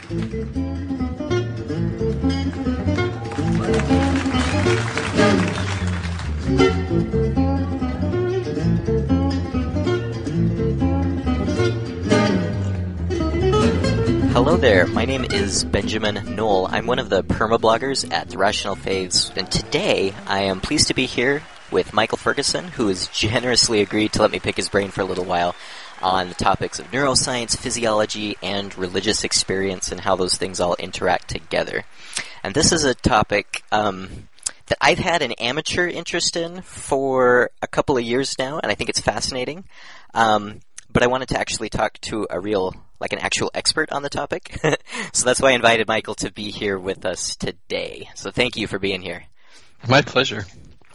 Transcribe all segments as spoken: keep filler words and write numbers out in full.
Hello there, my name is Benjamin Knoll. I'm one of the permabloggers at The Rational Faiths, and today I am pleased to be here with Michael Ferguson, who has generously agreed to let me pick his brain for a little while on the topics of neuroscience, physiology, and religious experience and how those things all interact together. And this is a topic um, that I've had an amateur interest in for a couple of years now, and I think it's fascinating. Um, but I wanted to actually talk to a real, like an actual expert on the topic. So that's why I invited Michael to be here with us today. So thank you for being here. My pleasure.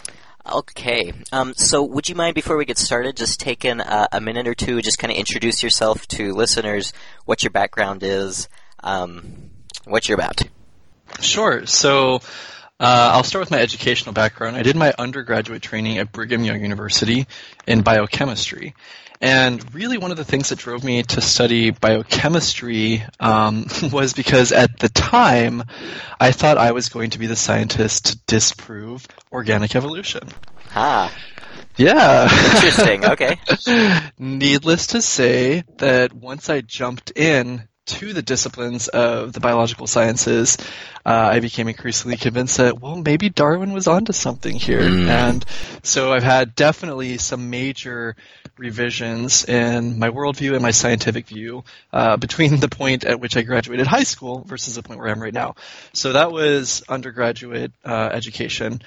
Okay. Um, so would you mind, before we get started, just taking a, a minute or two, just kind of introduce yourself to listeners, what your background is, um, what you're about? Sure. So uh, I'll start with my educational background. I did my undergraduate training at Brigham Young University in biochemistry. And really one of the things that drove me to study biochemistry um, was because at the time I thought I was going to be the scientist to disprove organic evolution. Ah. Yeah. Interesting. Okay. Needless to say that once I jumped in to the disciplines of the biological sciences, uh, I became increasingly convinced that, well, maybe Darwin was onto something here. Mm. And so I've had definitely some major revisions in my worldview and my scientific view uh, between the point at which I graduated high school versus the point where I am right now. So that was undergraduate uh, education.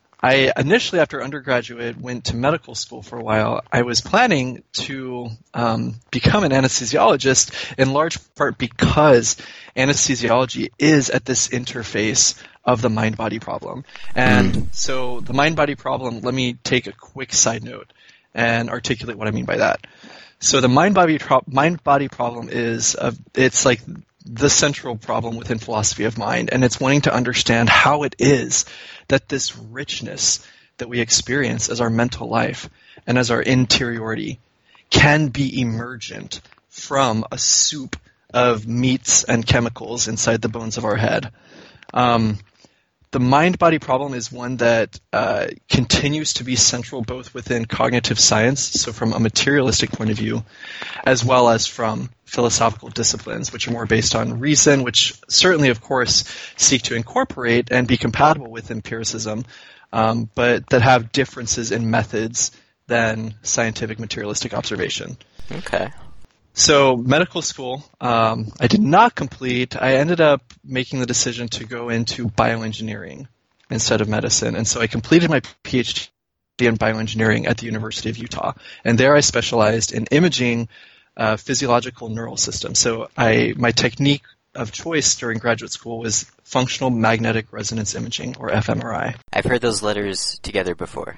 I initially, after undergraduate, went to medical school for a while. I was planning to um, become an anesthesiologist, in large part because anesthesiology is at this interface of the mind-body problem. And mm. so the mind-body problem, let me take a quick side note and articulate what I mean by that. So the mind-body pro- mind-body problem is, uh, it's like the central problem within philosophy of mind, and it's wanting to understand how it is that this richness that we experience as our mental life and as our interiority can be emergent from a soup of meats and chemicals inside the bones of our head. Um, the mind-body problem is one that uh, continues to be central both within cognitive science, so from a materialistic point of view, as well as from philosophical disciplines, which are more based on reason, which certainly, of course, seek to incorporate and be compatible with empiricism, um, but that have differences in methods than scientific materialistic observation. Okay. So medical school, um, I did not complete. I ended up making the decision to go into bioengineering instead of medicine, and so I completed my PhD in bioengineering at the University of Utah, and there I specialized in imaging Uh, physiological neural systems. So I, my technique of choice during graduate school was functional magnetic resonance imaging, or f M R I. I've heard those letters together before.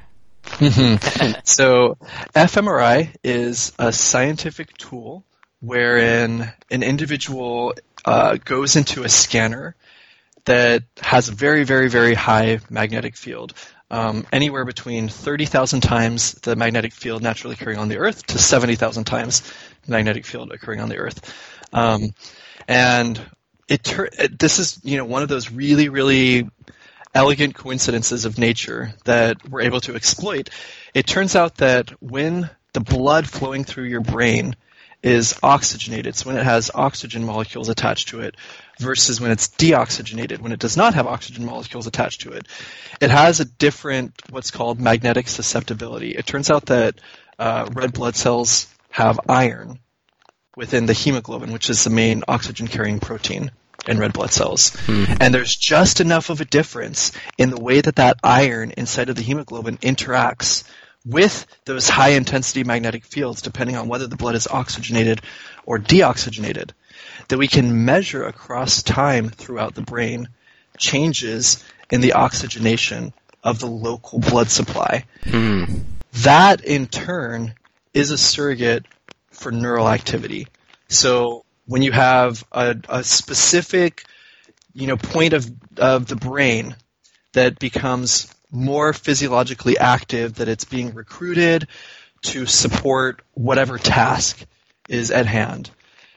So f M R I is a scientific tool wherein an individual uh, goes into a scanner that has a very, very, very high magnetic field. Um, anywhere between thirty thousand times the magnetic field naturally occurring on the Earth to seventy thousand times the magnetic field occurring on the Earth. Um, and it, ter- it this is you know one of those really, really elegant coincidences of nature that we're able to exploit. It turns out that when the blood flowing through your brain is oxygenated, so when it has oxygen molecules attached to it, versus when it's deoxygenated, when it does not have oxygen molecules attached to it, it has a different, what's called magnetic susceptibility. It turns out that uh, red blood cells have iron within the hemoglobin, which is the main oxygen-carrying protein in red blood cells. Mm. And there's just enough of a difference in the way that that iron inside of the hemoglobin interacts with those high-intensity magnetic fields, depending on whether the blood is oxygenated or deoxygenated, that we can measure across time throughout the brain changes in the oxygenation of the local blood supply. Mm. That, in turn, is a surrogate for neural activity. So when you have a, a specific, you know, point of, of the brain that becomes more physiologically active, that it's being recruited to support whatever task is at hand,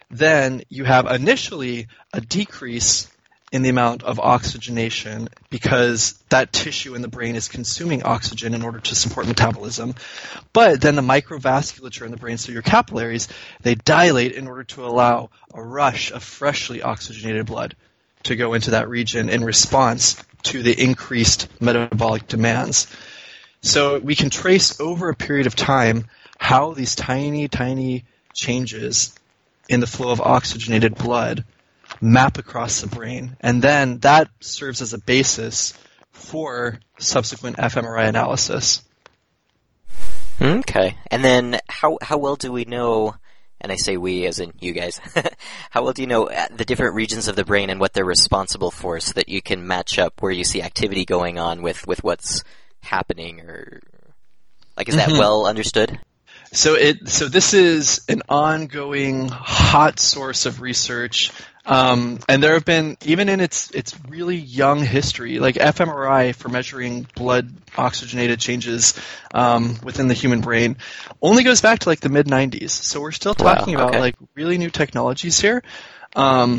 then you have initially a decrease in the amount of oxygenation because that tissue in the brain is consuming oxygen in order to support metabolism. But then the microvasculature in the brain, so your capillaries, they dilate in order to allow a rush of freshly oxygenated blood to go into that region in response to the increased metabolic demands. So we can trace over a period of time how these tiny, tiny changes in the flow of oxygenated blood map across the brain. And then that serves as a basis for subsequent fMRI analysis. Okay. And then how how well do we know, and I say we as in you guys, how well do you know the different regions of the brain and what they're responsible for so that you can match up where you see activity going on with, with what's happening? Or like, is that mm-hmm. well understood? So it so this is an ongoing hot source of research. Um, and there have been, even in its its really young history, like fMRI for measuring blood oxygenated changes um, within the human brain only goes back to like the mid nineties. So we're still talking wow, okay. about like really new technologies here. Um,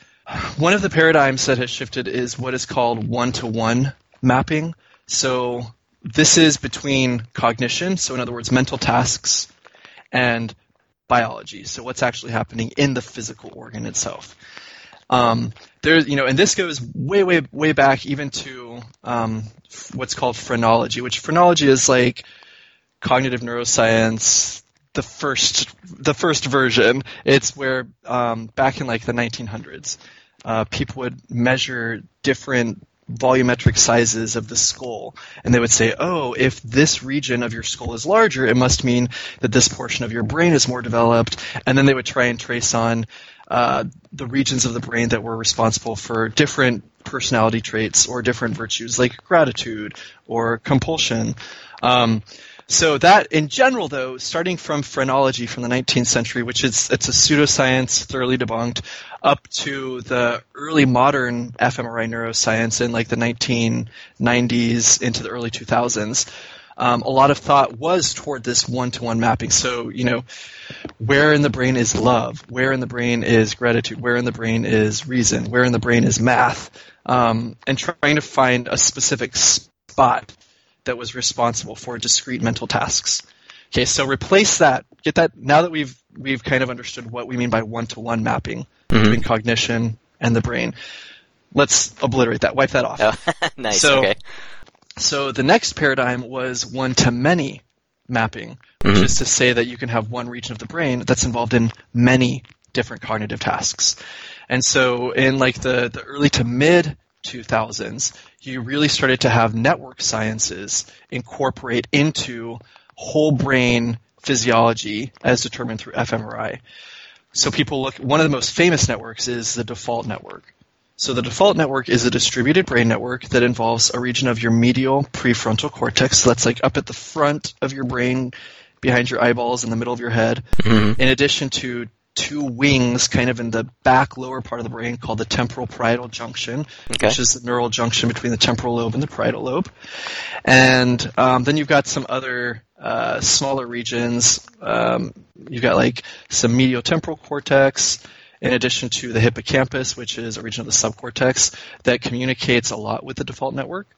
one of the paradigms that has shifted is what is called one-to-one mapping. So this is between cognition, so in other words, mental tasks, and biology, so what's actually happening in the physical organ itself. Um, there, you know, and this goes way, way, way back even to um, what's called phrenology, which phrenology is like cognitive neuroscience, the first, the first version. It's where um, back in like the nineteen hundreds, uh, people would measure different volumetric sizes of the skull, and they would say, oh, if this region of your skull is larger, it must mean that this portion of your brain is more developed, and then they would try and trace on uh, the regions of the brain that were responsible for different personality traits or different virtues, like gratitude or compulsion. Um, so that, in general, though, starting from phrenology from the nineteenth century, which is it's a pseudoscience, thoroughly debunked, up to the early modern fMRI neuroscience in like the nineteen nineties into the early two thousands, um, a lot of thought was toward this one-to-one mapping. So, you know, where in the brain is love? Where in the brain is gratitude? Where in the brain is reason? Where in the brain is math? Um, and trying to find a specific spot that was responsible for discrete mental tasks. Okay, so replace that. Get that. Now that we've we've kind of understood what we mean by one-to-one mapping mm-hmm. between cognition and the brain, let's obliterate that. Wipe that off. Oh, nice. So, okay. So the next paradigm was one-to-many mapping, which mm-hmm. is to say that you can have one region of the brain that's involved in many different cognitive tasks. And so in like the, the early to mid two thousands, you really started to have network sciences incorporate into whole brain physiology as determined through fMRI. So people look, one of the most famous networks is the default network. So the default network is a distributed brain network that involves a region of your medial prefrontal cortex. So that's like up at the front of your brain, behind your eyeballs, in the middle of your head, mm-hmm. in addition to two wings kind of in the back lower part of the brain called the temporal parietal junction, okay. which is the neural junction between the temporal lobe and the parietal lobe. And um, then you've got some other uh, smaller regions. Um, you've got like some mediotemporal cortex, in addition to the hippocampus, which is a region of the subcortex that communicates a lot with the default network.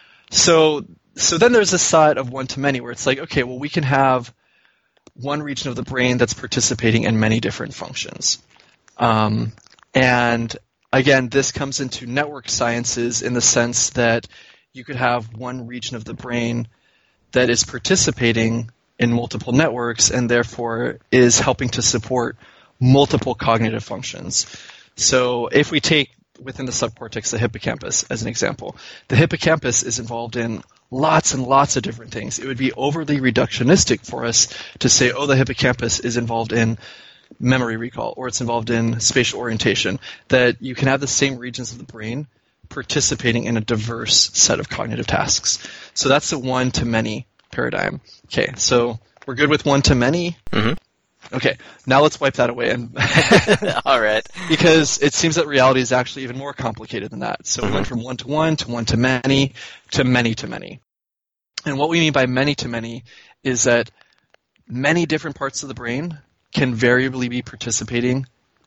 So, so then there's this side of one-to-many where it's like, okay, well, we can have one region of the brain that's participating in many different functions. Um, and again, this comes into network sciences in the sense that you could have one region of the brain that is participating in multiple networks and therefore is helping to support multiple cognitive functions. So if we take within the subcortex the hippocampus as an example, the hippocampus is involved in lots and lots of different things. It would be overly reductionistic for us to say, oh, the hippocampus is involved in memory recall or it's involved in spatial orientation, that you can have the same regions of the brain participating in a diverse set of cognitive tasks. So that's the one-to-many paradigm. Okay, so we're good with one-to-many? Mm-hmm. Okay, now let's wipe that away. And all right. Because it seems that reality is actually even more complicated than that. So mm-hmm. we went from one-to-one to one-to-many to many-to-many. And what we mean by many-to-many is that many different parts of the brain can variably be participating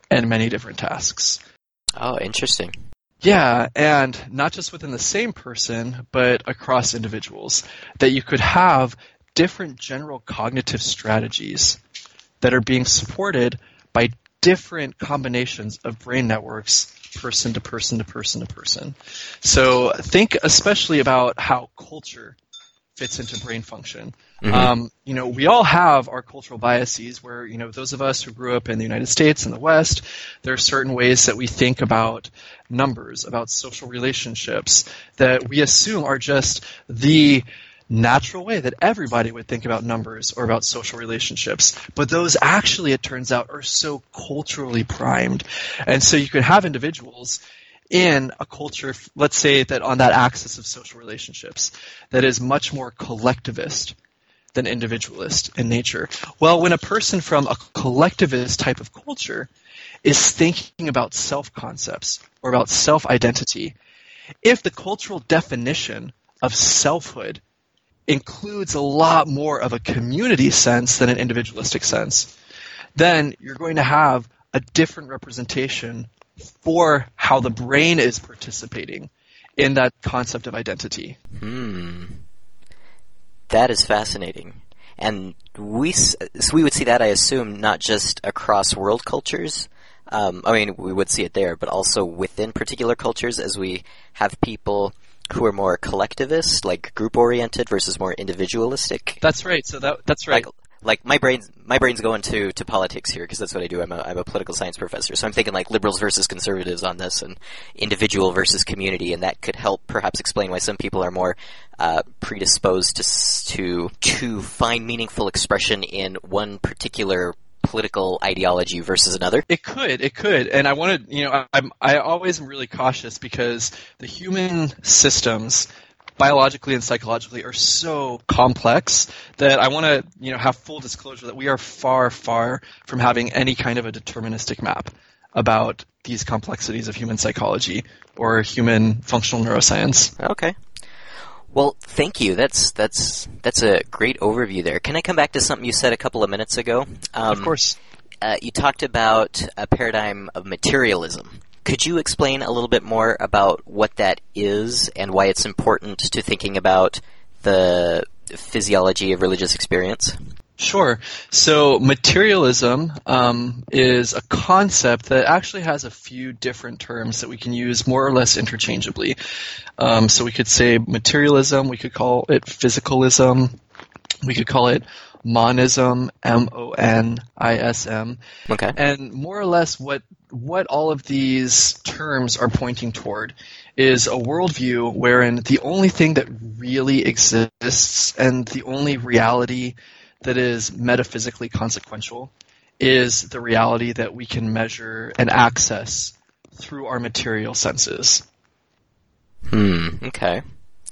and many different tasks. Oh, interesting. Yeah, and not just within the same person, but across individuals. That you could have different general cognitive strategies that are being supported by different combinations of brain networks, person to person to person to person. So think especially about how culture fits into brain function. Mm-hmm. Um, you know, we all have our cultural biases where, you know, those of us who grew up in the United States and the West, there are certain ways that we think about numbers, about social relationships, that we assume are just the natural way that everybody would think about numbers or about social relationships. But those actually, it turns out, are so culturally primed. And so you could have individuals in a culture, let's say that on that axis of social relationships, that is much more collectivist than individualist in nature. Well, when a person from a collectivist type of culture is thinking about self-concepts or about self-identity, if the cultural definition of selfhood includes a lot more of a community sense than an individualistic sense, then you're going to have a different representation for how the brain is participating in that concept of identity. Hmm. That is fascinating. And we so we would see that, I assume, not just across world cultures. Um, I mean, we would see it there, but also within particular cultures as we have people who are more collectivist, like group-oriented versus more individualistic. That's right. So that that's right. Like, like my brain's my brain's going to, to politics here because that's what I do. I'm a I'm a political science professor, so I'm thinking like liberals versus conservatives on this, and individual versus community, and that could help perhaps explain why some people are more uh, predisposed to to to find meaningful expression in one particular political ideology versus another. It could, it could, and I want to, you know, I'm I always am really cautious because the human systems, biologically and psychologically, are so complex that I want to, you know, have full disclosure that we are far, far from having any kind of a deterministic map about these complexities of human psychology or human functional neuroscience. Okay. Well, thank you. That's that's that's a great overview there. Can I come back to something you said a couple of minutes ago? Um, of course. Uh, you talked about a paradigm of materialism. Could you explain a little bit more about what that is and why it's important to thinking about the physiology of religious experience? Sure. So materialism um, is a concept that actually has a few different terms that we can use more or less interchangeably. Um, so we could say materialism, we could call it physicalism, we could call it monism, M O N I S M. Okay. And more or less what what all of these terms are pointing toward is a worldview wherein the only thing that really exists and the only reality that is metaphysically consequential is the reality that we can measure and access through our material senses. Hmm, okay.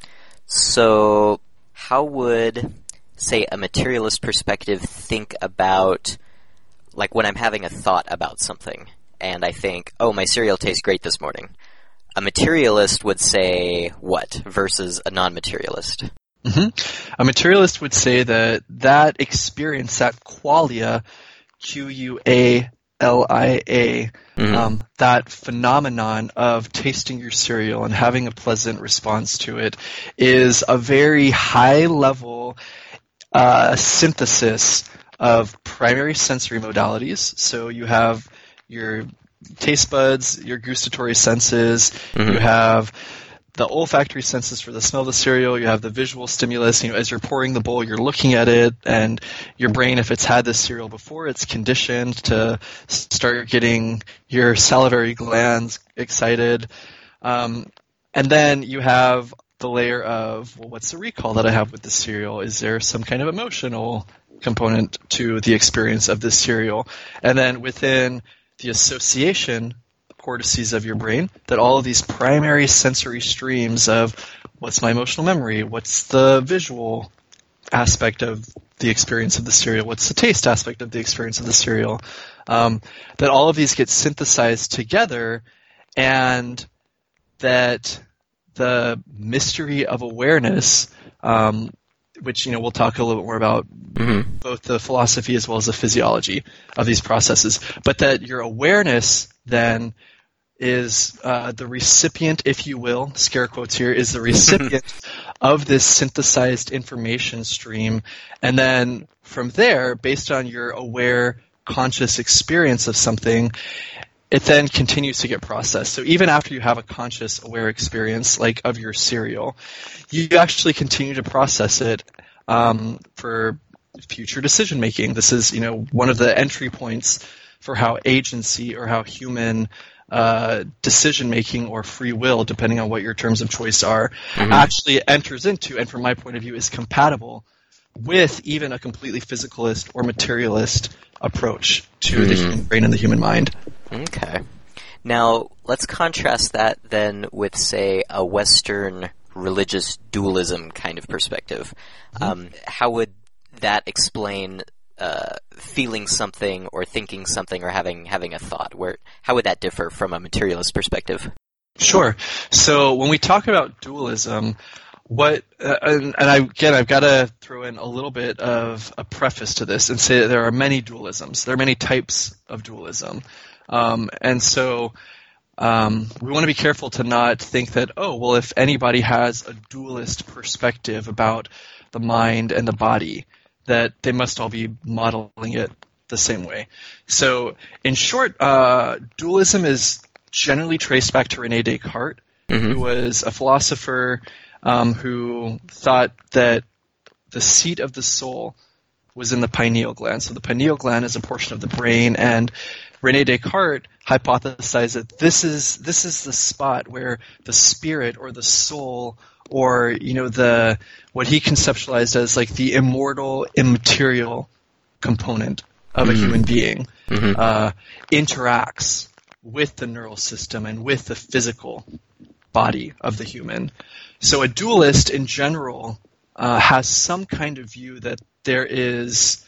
So how would, say, a materialist perspective think about, like when I'm having a thought about something, and I think, oh, my cereal tastes great this morning. A materialist would say what versus a non-materialist? Mm-hmm. A materialist would say that that experience, that qualia, Q U A L I A, mm-hmm. um, that phenomenon of tasting your cereal and having a pleasant response to it is a very high-level uh, synthesis of primary sensory modalities. So you have your taste buds, your gustatory senses, mm-hmm. you have the olfactory senses for the smell of the cereal, you have the visual stimulus. You know, as you're pouring the bowl, you're looking at it, and your brain, if it's had this cereal before, it's conditioned to start getting your salivary glands excited. Um, and then you have the layer of, well, what's the recall that I have with the cereal? Is there some kind of emotional component to the experience of this cereal? And then within the association cortices of your brain, that all of these primary sensory streams of what's my emotional memory, what's the visual aspect of the experience of the cereal, what's the taste aspect of the experience of the cereal, um, that all of these get synthesized together, and that the mystery of awareness um, which, you know, we'll talk a little bit more about Mm-hmm. both the philosophy as well as the physiology of these processes, but that your awareness then is uh, the recipient, if you will, scare quotes here, is the recipient of this synthesized information stream. And then from there, based on your aware, conscious experience of something, it then continues to get processed. So even after you have a conscious, aware experience, like of your cereal, you actually continue to process it um, for future decision making. This is, you know, one of the entry points for how agency or how human uh, decision making or free will, depending on what your terms of choice are, mm-hmm. actually enters into, and from my point of view, is compatible with even a completely physicalist or materialist approach to mm. the human brain and the human mind. Okay. Now, let's contrast that then with, say, a Western religious dualism kind of perspective. Mm-hmm. Um, how would that explain uh, feeling something or thinking something or having having a thought? Where how would that differ from a materialist perspective? Sure. So when we talk about dualism, what uh, and, and I, again, I've got to throw in a little bit of a preface to this and say that there are many dualisms. There are many types of dualism, um, and so um, we want to be careful to not think that, oh, well, if anybody has a dualist perspective about the mind and the body, that they must all be modeling it the same way. So, in short, uh, dualism is generally traced back to René Descartes, mm-hmm. who was a philosopher um, who thought that the seat of the soul was in the pineal gland. So the pineal gland is a portion of the brain, and René Descartes hypothesized that this is this is the spot where the spirit or the soul, or, you know, the what he conceptualized as like the immortal, immaterial component of mm-hmm. a human being, mm-hmm. uh, interacts with the neural system and with the physical body of the human. So a dualist in general uh, has some kind of view that there is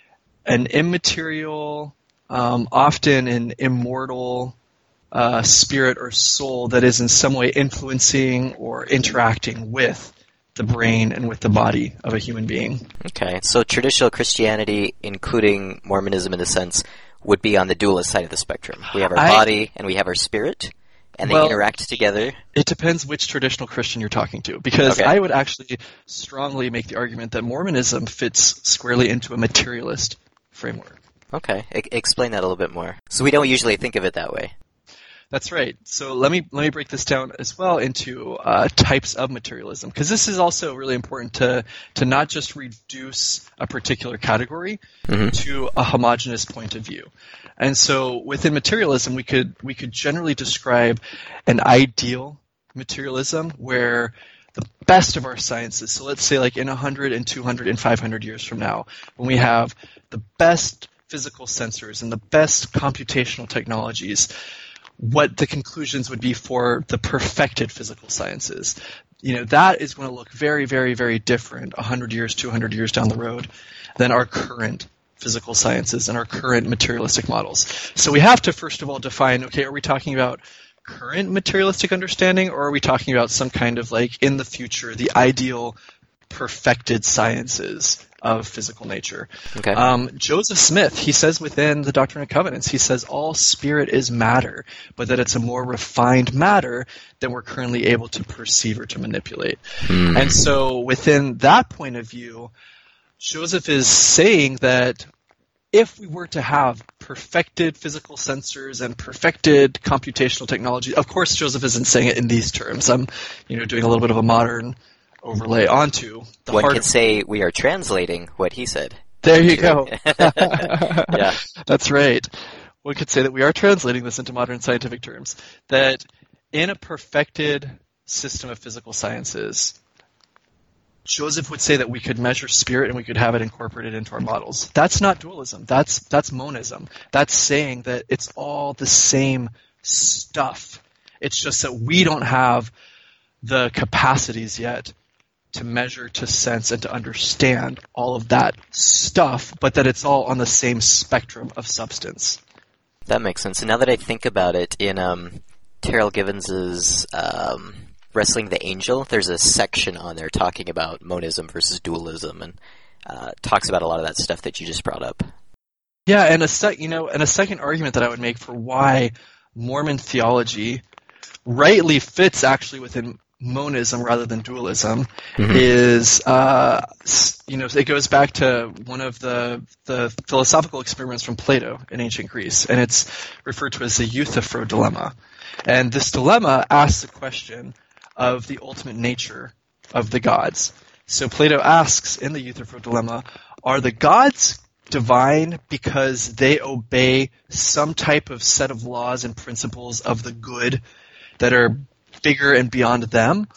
an immaterial, um, often an immortal uh, spirit or soul that is in some way influencing or interacting with the brain and with the body of a human being. Okay, so traditional Christianity, including Mormonism in a sense, would be on the dualist side of the spectrum. We have our I, body and we have our spirit, and they well, interact together. It depends which traditional Christian you're talking to, because okay. I would actually strongly make the argument that Mormonism fits squarely into a materialist framework. Okay, I- explain that a little bit more. So we don't usually think of it that way. That's right. So let me let me break this down as well into uh, types of materialism, because this is also really important to to not just reduce a particular category mm-hmm. to a homogeneous point of view. And so within materialism, we could we could generally describe an ideal materialism where the best of our sciences, so let's say like in one hundred and two hundred and five hundred years from now, when we have the best physical sensors and the best computational technologies, what the conclusions would be for the perfected physical sciences. You know, that is going to look very, very, very different one hundred years, two hundred years down the road than our current physical sciences and our current materialistic models. So we have to, first of all, define, okay, are we talking about current materialistic understanding, or are we talking about some kind of, like, in the future, the ideal perfected sciences of physical nature? Okay. Um, Joseph Smith, he says within the Doctrine and Covenants, he says all spirit is matter, but that it's a more refined matter than we're currently able to perceive or to manipulate. Mm. And so within that point of view, Joseph is saying that if we were to have perfected physical sensors and perfected computational technology, of course Joseph isn't saying it in these terms. I'm, you know, doing a little bit of a modern overlay onto the One heart could of- say we are translating what he said. There you go. Yeah. That's right. One could say that we are translating this into modern scientific terms, that in a perfected system of physical sciences, Joseph would say that we could measure spirit and we could have it incorporated into our models. That's not dualism. That's that's monism. That's saying that it's all the same stuff. It's just that we don't have the capacities yet to measure, to sense, and to understand all of that stuff, but that it's all on the same spectrum of substance. That makes sense. And now that I think about it, in um, Terrell Givens's um, Wrestling the Angel, there's a section on there talking about monism versus dualism, and uh, talks about a lot of that stuff that you just brought up. Yeah, and a sec- you know, and a second argument that I would make for why Mormon theology rightly fits actually within monism rather than dualism mm-hmm. is, uh, you know, it goes back to one of the the philosophical experiments from Plato in ancient Greece, and it's referred to as the Euthyphro dilemma. And this dilemma asks the question of the ultimate nature of the gods. So Plato asks in the Euthyphro dilemma, are the gods divine because they obey some type of set of laws and principles of the good that are bigger and beyond them,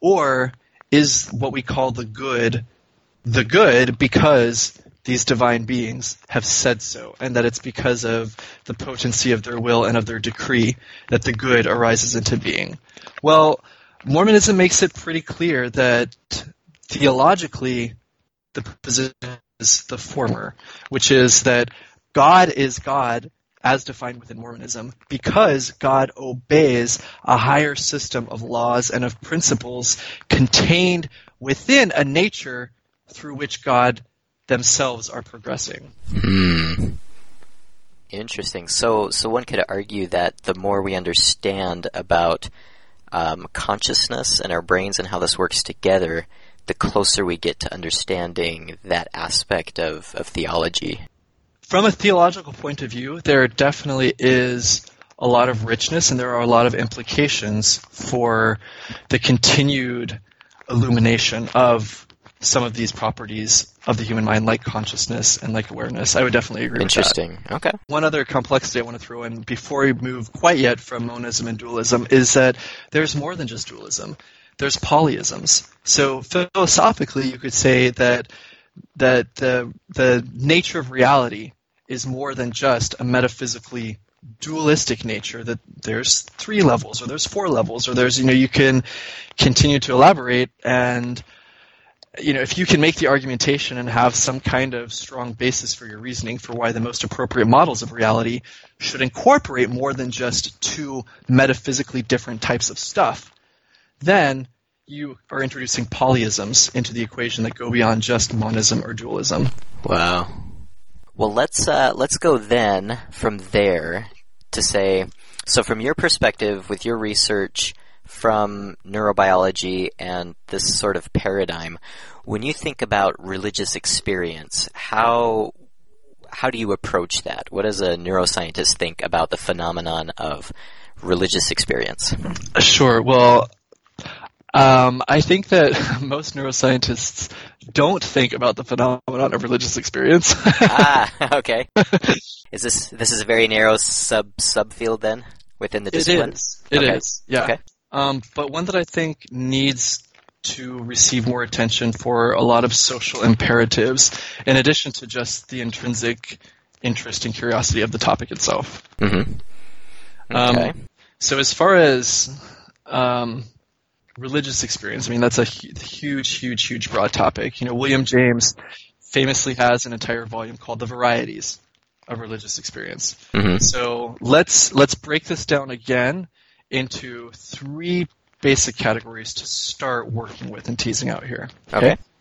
or is what we call the good the good because these divine beings have said so, and that it's because of the potency of their will and of their decree that the good arises into being? Well, Mormonism makes it pretty clear that theologically the position is the former, which is that God is God as defined within Mormonism because God obeys a higher system of laws and of principles contained within a nature through which God themselves are progressing. Hmm. Interesting. So, so one could argue that the more we understand about um, consciousness and our brains and how this works together, the closer we get to understanding that aspect of, of theology. From a theological point of view, there definitely is a lot of richness and there are a lot of implications for the continued illumination of some of these properties of the human mind, like consciousness and like awareness. I would definitely agree with that. Interesting. Okay. One other complexity I want to throw in before we move quite yet from monism and dualism is that there's more than just dualism. There's polyisms. So philosophically, you could say that that the the nature of reality is more than just a metaphysically dualistic nature, that there's three levels or there's four levels or there's, you know, you can continue to elaborate, and you know, if you can make the argumentation and have some kind of strong basis for your reasoning for why the most appropriate models of reality should incorporate more than just two metaphysically different types of stuff, then you are introducing polyisms into the equation that go beyond just monism or dualism. Wow. Well, let's uh, let's go then from there to say, so from your perspective, with your research from neurobiology and this sort of paradigm, when you think about religious experience, how how do you approach that? What does a neuroscientist think about the phenomenon of religious experience? Sure. Well, Um, I think that most neuroscientists don't think about the phenomenon of religious experience. ah, okay. Is this this is a very narrow sub subfield then within the discipline? It is. It okay. is. Yeah. Okay. Um, but one that I think needs to receive more attention for a lot of social imperatives, in addition to just the intrinsic interest and curiosity of the topic itself. Mm-hmm. Okay. Um, so as far as um, religious experience, I mean, that's a hu- huge, huge, huge broad topic. You know, William James famously has an entire volume called The Varieties of Religious Experience. Mm-hmm. So let's let's break this down again into three basic categories to start working with and teasing out here. Okay. okay.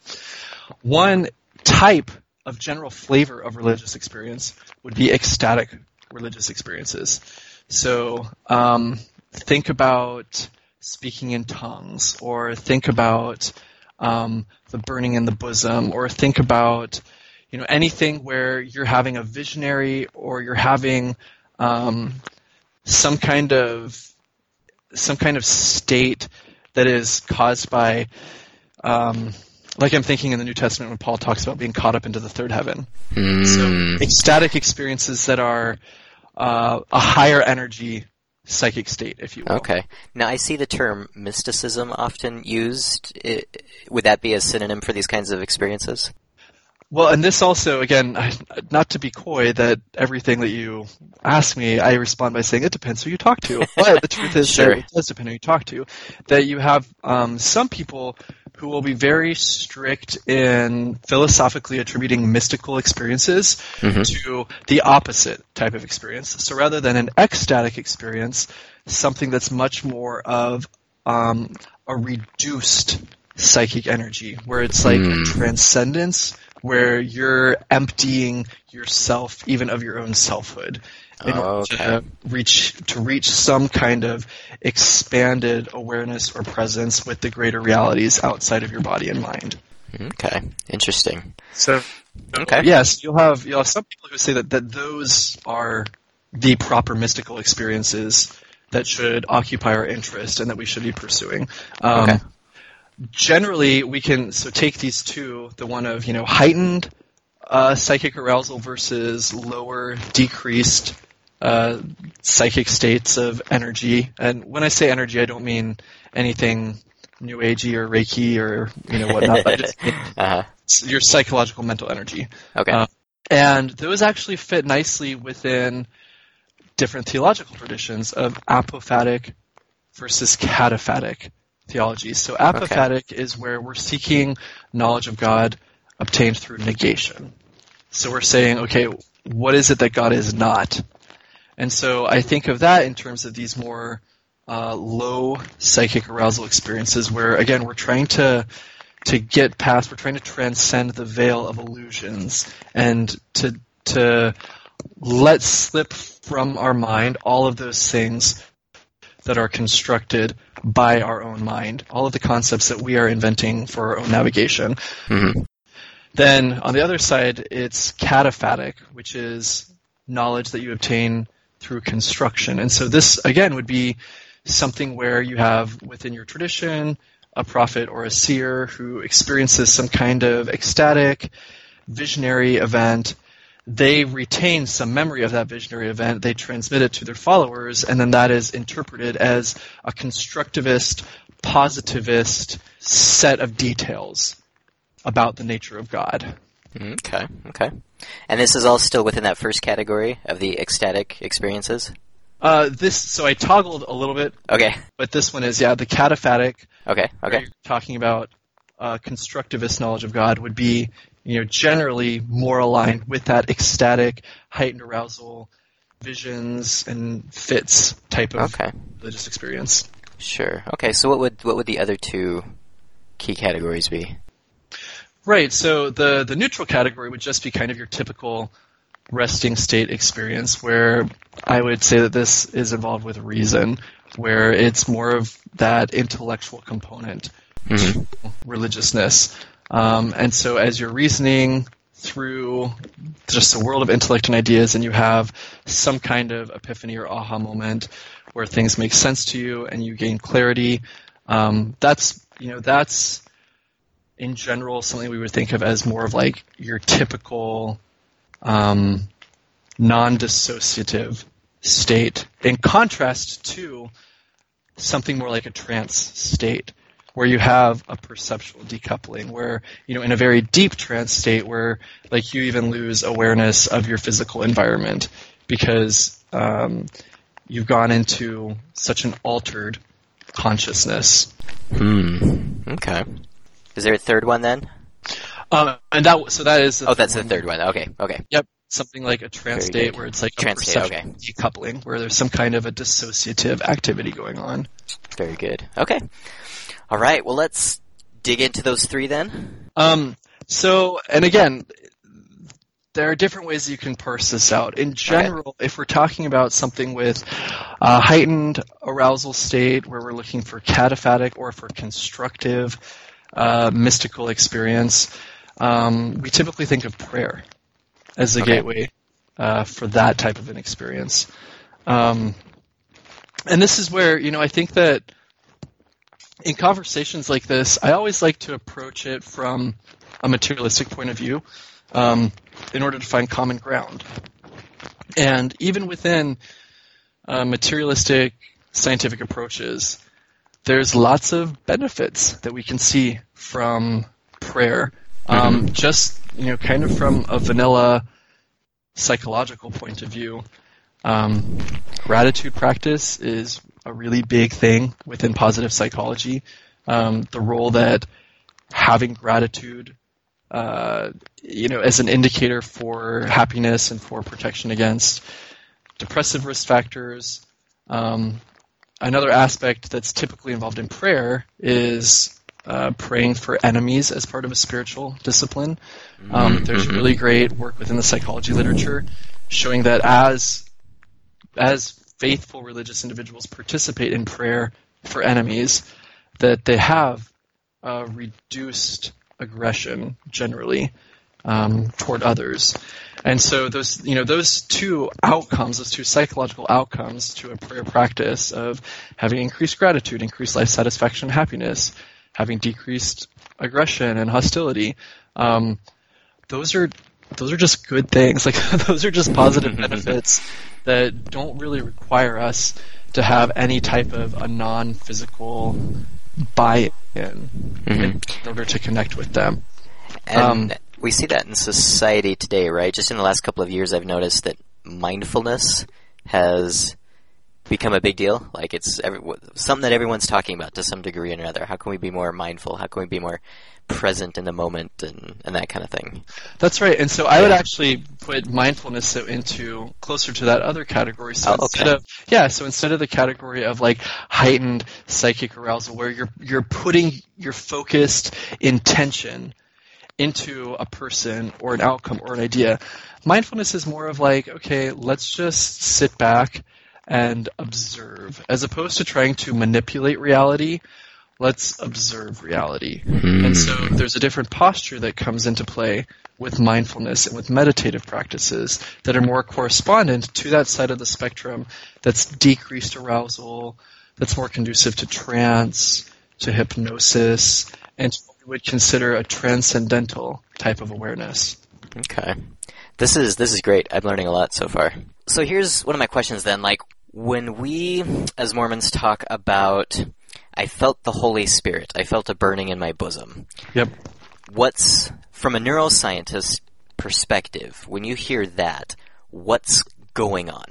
One type of general flavor of religious experience would be ecstatic religious experiences. So um, think about speaking in tongues, or think about um, the burning in the bosom, or think about, you know, anything where you're having a visionary, or you're having um, some kind of some kind of state that is caused by, um, like I'm thinking in the New Testament when Paul talks about being caught up into the third heaven. Mm. So ecstatic experiences that are uh, a higher energy psychic state, if you will. Okay. Now, I see the term mysticism often used. It, would that be a synonym for these kinds of experiences? Well, and this also, again, not to be coy, that everything that you ask me, I respond by saying it depends who you talk to. But the truth is sure. that it does depend who you talk to. That you have um, some people who will be very strict in philosophically attributing mystical experiences mm-hmm. to the opposite type of experience. So rather than an ecstatic experience, something that's much more of um, a reduced psychic energy, where it's like Hmm. a transcendence, where you're emptying yourself, even of your own selfhood, in order Okay. to reach to reach some kind of expanded awareness or presence with the greater realities outside of your body and mind. Okay. Interesting. So, Okay. yes, you'll have you'll have some people who say that, that those are the proper mystical experiences that should occupy our interest and that we should be pursuing. Um, Okay. Generally, we can so take these two, the one of you know heightened uh, psychic arousal versus lower, decreased uh, psychic states of energy. And when I say energy, I don't mean anything New Agey or Reiki or you know whatnot. I just mean Uh-huh. your psychological mental energy. Okay. Uh, and those actually fit nicely within different theological traditions of apophatic versus cataphatic theology. So apophatic is where we're seeking knowledge of God obtained through negation. So we're saying, okay, what is it that God is not? And so I think of that in terms of these more uh, low psychic arousal experiences where, again, we're trying to to get past, we're trying to transcend the veil of illusions and to to let slip from our mind all of those things that are constructed by our own mind, all of the concepts that we are inventing for our own navigation. Mm-hmm. Then on the other side, it's cataphatic, which is knowledge that you obtain through construction. And so this, again, would be something where you have within your tradition a prophet or a seer who experiences some kind of ecstatic, visionary event. They retain some memory of that visionary event, they transmit it to their followers, and then that is interpreted as a constructivist, positivist set of details about the nature of God. Okay. Okay. And this is all still within that first category of the ecstatic experiences? Uh, this so I toggled a little bit, Okay. but this one is, yeah, the cataphatic. Okay. where Okay. you're talking about uh, constructivist knowledge of God would be, you know, generally more aligned with that ecstatic, heightened arousal, visions and fits type of Okay. religious experience. Sure. Okay. So what would what would the other two key categories be? Right. So the the neutral category would just be kind of your typical resting state experience, where I would say that this is involved with reason, where it's more of that intellectual component Mhm. to religiousness. Um, and so as you're reasoning through just the world of intellect and ideas, and you have some kind of epiphany or aha moment where things make sense to you and you gain clarity, um, that's, you know, that's in general something we would think of as more of like your typical um, non-dissociative state, in contrast to something more like a trance state, where you have a perceptual decoupling, where, you know, in a very deep trance state where, like, you even lose awareness of your physical environment because um, you've gone into such an altered consciousness. Hmm. Okay. Is there a third one then? Um, and that, so that is. The Oh, that's the one. third one. Okay. Okay. Yep, something like a trance Very state good. where it's like Trance a state, perceptual okay. decoupling, where there's some kind of a dissociative activity going on. Very good. Okay. All right. Well, let's dig into those three then. Um, so, and again, there are different ways you can parse this out. In general, if we're talking about something with a heightened arousal state where we're looking for cataphatic or for constructive uh, mystical experience, um, we typically think of prayer as the Okay. gateway uh, for that type of an experience. Um, and this is where, you know, I think that in conversations like this, I always like to approach it from a materialistic point of view um, in order to find common ground. And even within uh, materialistic scientific approaches, there's lots of benefits that we can see from prayer. Um, Mhm. Just, you know, kind of from a vanilla psychological point of view, um, gratitude practice is a really big thing within positive psychology. Um, the role that having gratitude, uh, you know, as an indicator for happiness and for protection against depressive risk factors, um, another aspect that's typically involved in prayer is uh, praying for enemies as part of a spiritual discipline. Um, there's really great work within the psychology literature showing that as as faithful religious individuals participate in prayer for enemies, that they have uh, reduced aggression generally um, toward others. And so those, you know, those two outcomes, those two psychological outcomes to a prayer practice of having increased gratitude, increased life satisfaction and happiness, having decreased aggression and hostility, um, those are those are just good things. Like those are just positive benefits that don't really require us to have any type of a non-physical buy-in mm-hmm. in order to connect with them. And um, we see that in society today, right? Just in the last couple of years, I've noticed that mindfulness has become a big deal. Like it's every, something that everyone's talking about to some degree or another. How can we be more mindful? How can we be more present in the moment and, and that kind of thing? That's right. And so I yeah. would actually put mindfulness into closer to that other category. So oh, instead okay. of yeah, so instead of the category of like heightened psychic arousal where you're you're putting your focused intention into a person or an outcome or an idea, mindfulness is more of like, okay, let's just sit back and observe. As opposed to trying to manipulate reality, let's observe reality. Mm-hmm. And so there's a different posture that comes into play with mindfulness and with meditative practices that are more correspondent to that side of the spectrum that's decreased arousal, that's more conducive to trance, to hypnosis, and to what we would consider a transcendental type of awareness. Okay. This is this is great. I'm learning a lot so far. So here's one of my questions then. Like, when we, as Mormons, talk about, I felt the Holy Spirit, I felt a burning in my bosom. Yep. What's, from a neuroscientist perspective, when you hear that, what's going on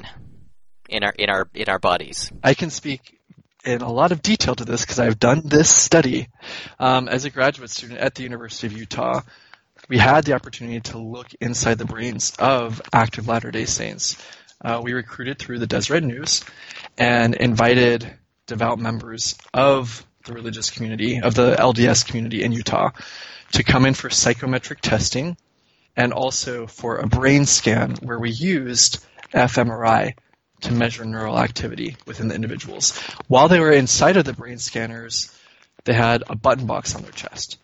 in our in our in our bodies? I can speak in a lot of detail to this because I've done this study um, as a graduate student at the University of Utah. We had the opportunity to look inside the brains of active Latter-day Saints. Uh, we recruited through the Deseret News and invited devout members of the religious community, of the L D S community in Utah, to come in for psychometric testing and also for a brain scan where we used fMRI to measure neural activity within the individuals. While they were inside of the brain scanners, they had a button box on their chest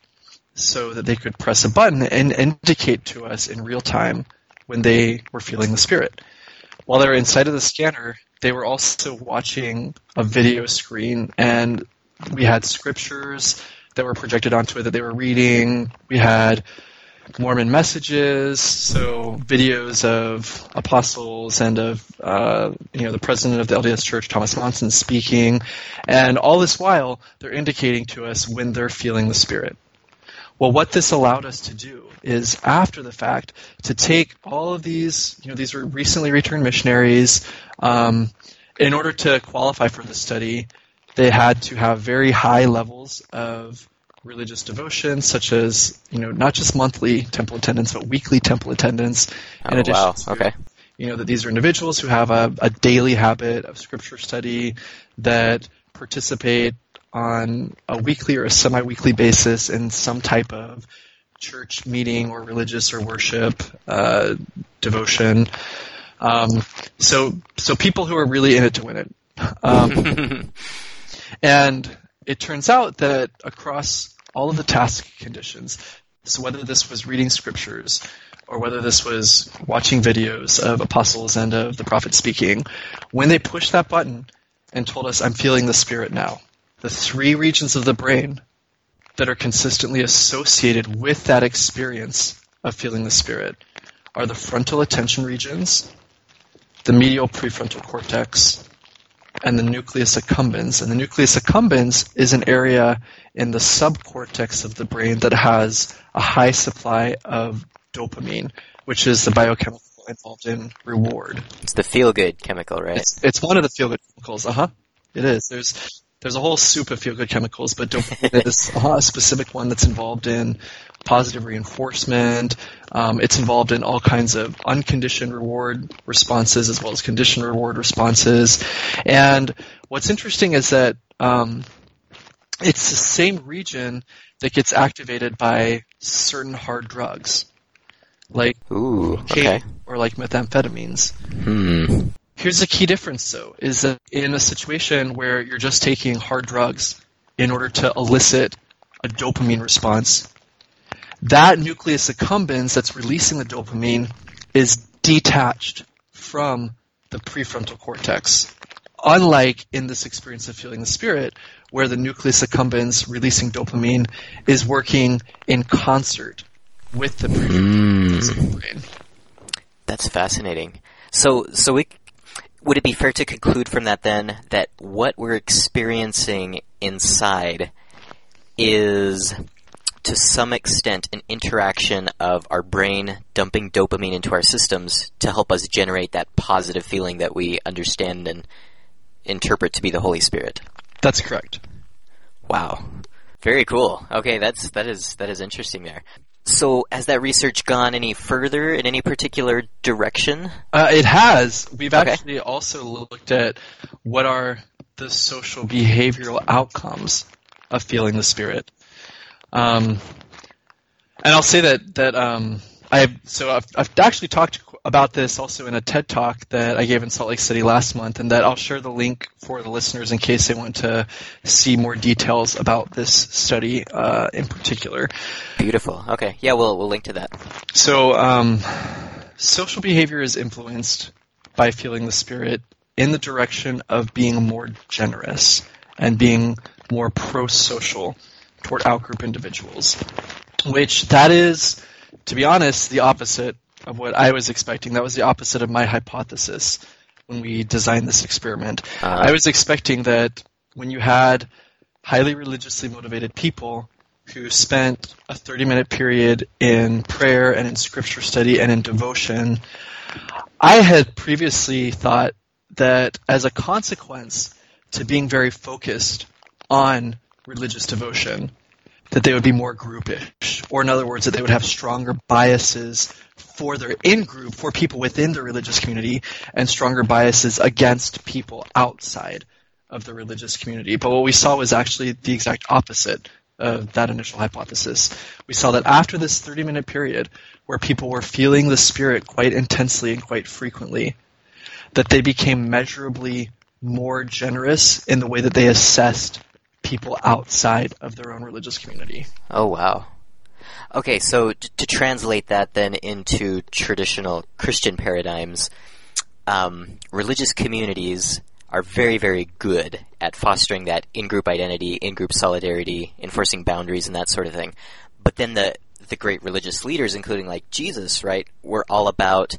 so that they could press a button and indicate to us in real time when they were feeling the Spirit. While they were inside of the scanner, they were also watching a video screen, and we had scriptures that were projected onto it that they were reading. We had Mormon messages, so videos of apostles and of uh, you know the president of the L D S Church, Thomas Monson, speaking, and all this while they're indicating to us when they're feeling the Spirit. Well, what this allowed us to do is, after the fact, to take all of these, you know, these were recently returned missionaries. Um, in order to qualify for the study, they had to have very high levels of religious devotion, such as, you know, not just monthly temple attendance, but weekly temple attendance. Oh, in addition wow. to, okay. you know, that these are individuals who have a, a daily habit of scripture study, that participate on a weekly or a semi-weekly basis in some type of church meeting or religious or worship uh, devotion. Um, so, so people who are really in it to win it. Um, and it turns out that across all of the task conditions, so whether this was reading scriptures or whether this was watching videos of apostles and of the prophet speaking, when they pushed that button and told us, I'm feeling the Spirit now, the three regions of the brain that are consistently associated with that experience of feeling the Spirit are the frontal attention regions, the medial prefrontal cortex, and the nucleus accumbens. And the nucleus accumbens is an area in the subcortex of the brain that has a high supply of dopamine, which is the biochemical involved in reward. It's the feel-good chemical, right? It's, it's one of the feel-good chemicals, uh-huh. It is. There's there's a whole soup of feel-good chemicals, but dopamine is a specific one that's involved in positive reinforcement. Um, it's involved in all kinds of unconditioned reward responses as well as conditioned reward responses. And what's interesting is that um, it's the same region that gets activated by certain hard drugs, like Ooh, okay. or like methamphetamines. Hmm. Here's the key difference, though, is that in a situation where you're just taking hard drugs in order to elicit a dopamine response, that nucleus accumbens that's releasing the dopamine is detached from the prefrontal cortex. Unlike in this experience of feeling the spirit, where the nucleus accumbens releasing dopamine is working in concert with the prefrontal brain. That's fascinating. So, so we, would it be fair to conclude from that then that what we're experiencing inside is, to some extent, an interaction of our brain dumping dopamine into our systems to help us generate that positive feeling that we understand and interpret to be the Holy Spirit? That's correct. Wow. Very cool. Okay, that's that is that is interesting there. So has that research gone any further in any particular direction? Uh, it has. We've Okay. actually also looked at what are the social behavioral outcomes of feeling the spirit. Um, and I'll say that that um, I have, so I've, I've actually talked about this also in a TED Talk that I gave in Salt Lake City last month, and that I'll share the link for the listeners in case they want to see more details about this study uh, in particular. Beautiful. Okay. Yeah, we'll we'll link to that. So um, social behavior is influenced by feeling the spirit in the direction of being more generous and being more pro-social toward outgroup individuals, which that is, to be honest, the opposite of what I was expecting. That was the opposite of my hypothesis when we designed this experiment. Uh, I was expecting that when you had highly religiously motivated people who spent a thirty-minute period in prayer and in scripture study and in devotion, I had previously thought that as a consequence to being very focused on religious devotion, that they would be more groupish, or in other words, that they would have stronger biases for their in-group, for people within the religious community, and stronger biases against people outside of the religious community. But what we saw was actually the exact opposite of that initial hypothesis. We saw that after this thirty-minute period where people were feeling the Spirit quite intensely and quite frequently, that they became measurably more generous in the way that they assessed people outside of their own religious community. Oh, wow. Okay, so t- to translate that then into traditional Christian paradigms, um, religious communities are very, very good at fostering that in-group identity, in-group solidarity, enforcing boundaries and that sort of thing. But then the the great religious leaders, including like Jesus, right, were all about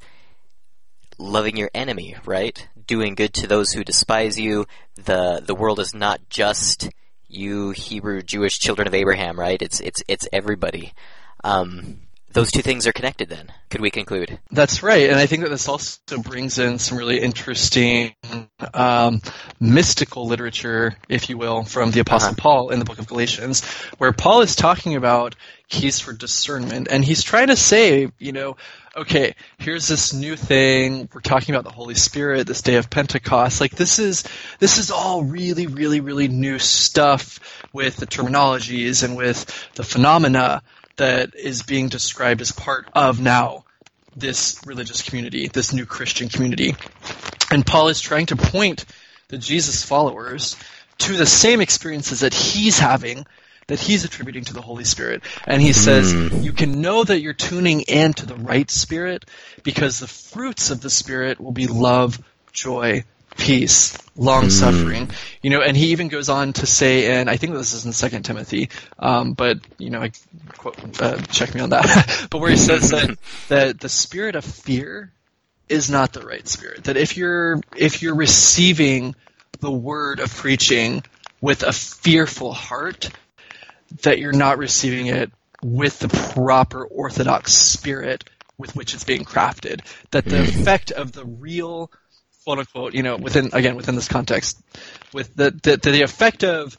loving your enemy, right? Doing good to those who despise you. The the world is not just you Hebrew Jewish children of Abraham, right? It's it's it's everybody. Um, those two things are connected then, could we conclude? That's right, and I think that this also brings in some really interesting um, mystical literature, if you will, from the Apostle Uh-huh. Paul in the book of Galatians, where Paul is talking about keys for discernment, and he's trying to say, you know, okay, here's this new thing, we're talking about the Holy Spirit, this day of Pentecost, like this is this is all really, really, really new stuff with the terminologies and with the phenomena that is being described as part of now this religious community, this new Christian community. And Paul is trying to point the Jesus followers to the same experiences that he's having, that he's attributing to the Holy Spirit. And he says, you can know that you're tuning in to the right Spirit because the fruits of the Spirit will be love, joy, peace, long-suffering. You know, and he even goes on to say, and I think this is in Second Timothy, um, but, you know, I, quote, uh, check me on that, but where he says that, that the spirit of fear is not the right spirit. That if you're if you're receiving the word of preaching with a fearful heart, that you're not receiving it with the proper orthodox spirit with which it's being crafted. That the effect of the real quote unquote, you know, within again within this context, with the the, the effect of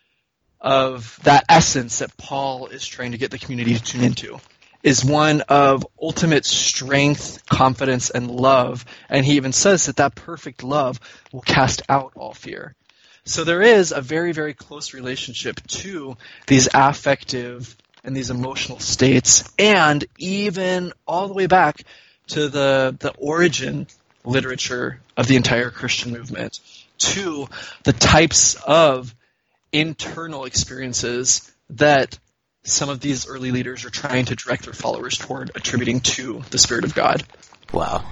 of that essence that Paul is trying to get the community to tune into is one of ultimate strength, confidence, and love. And he even says that that perfect love will cast out all fear. So there is a very, very close relationship to these affective and these emotional states, and even all the way back to the, the origin literature of the entire Christian movement, to the types of internal experiences that some of these early leaders are trying to direct their followers toward attributing to the Spirit of God. Wow.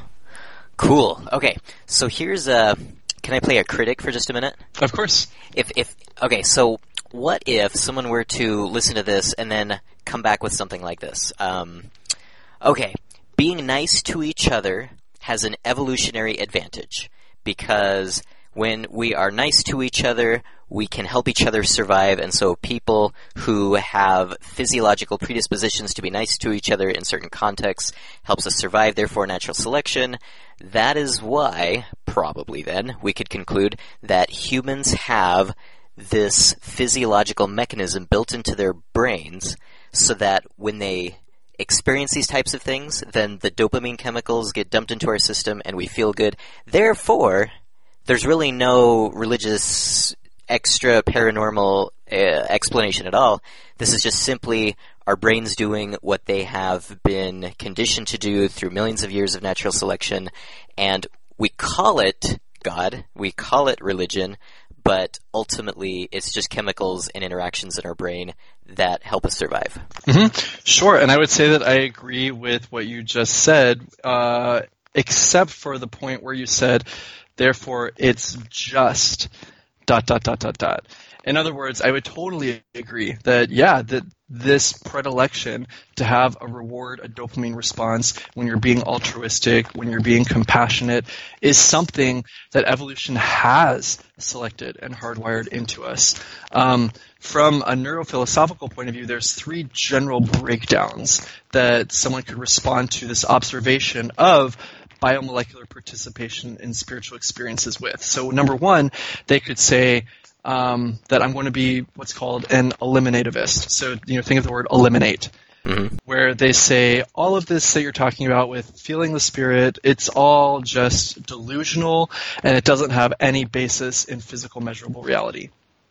Cool. Okay, so here's a... Can I play a critic for just a minute? Of course. If if Okay, so what if someone were to listen to this and then come back with something like this? Um, okay, being nice to each other has an evolutionary advantage because when we are nice to each other, we can help each other survive, and so people who have physiological predispositions to be nice to each other in certain contexts helps us survive, therefore natural selection. That is why, probably then, we could conclude that humans have this physiological mechanism built into their brains so that when they experience these types of things, then the dopamine chemicals get dumped into our system and we feel good. Therefore, there's really no religious extra paranormal uh, explanation at all. This is just simply our brains doing what they have been conditioned to do through millions of years of natural selection, and we call it God, we call it religion, but ultimately it's just chemicals and interactions in our brain that help us survive. Mm-hmm. Sure, and I would say that I agree with what you just said, uh, except for the point where you said, therefore it's just dot, dot, dot, dot, dot. In other words, I would totally agree that, yeah, that this predilection to have a reward, a dopamine response when you're being altruistic, when you're being compassionate, is something that evolution has selected and hardwired into us. Um, from a neurophilosophical point of view, there's three general breakdowns that someone could respond to this observation of biomolecular participation in spiritual experiences with. So number one, they could say um, that I'm going to be what's called an eliminativist. So, you know, think of the word eliminate, mm-hmm. where they say all of this that you're talking about with feeling the Spirit, it's all just delusional and it doesn't have any basis in physical measurable reality.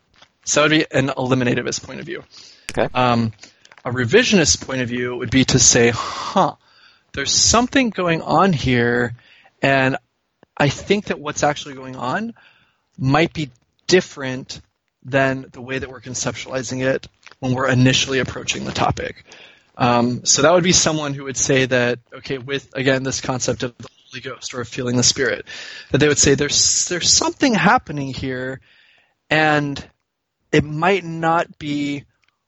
So that would be an eliminativist point of view. Okay. Um, a revisionist point of view would be to say, huh, there's something going on here, and I think that what's actually going on might be different than the way that we're conceptualizing it when we're initially approaching the topic. Um, so that would be someone who would say that, okay, with, again, this concept of the Holy Ghost or of feeling the Spirit, that they would say there's there's something happening here, and it might not be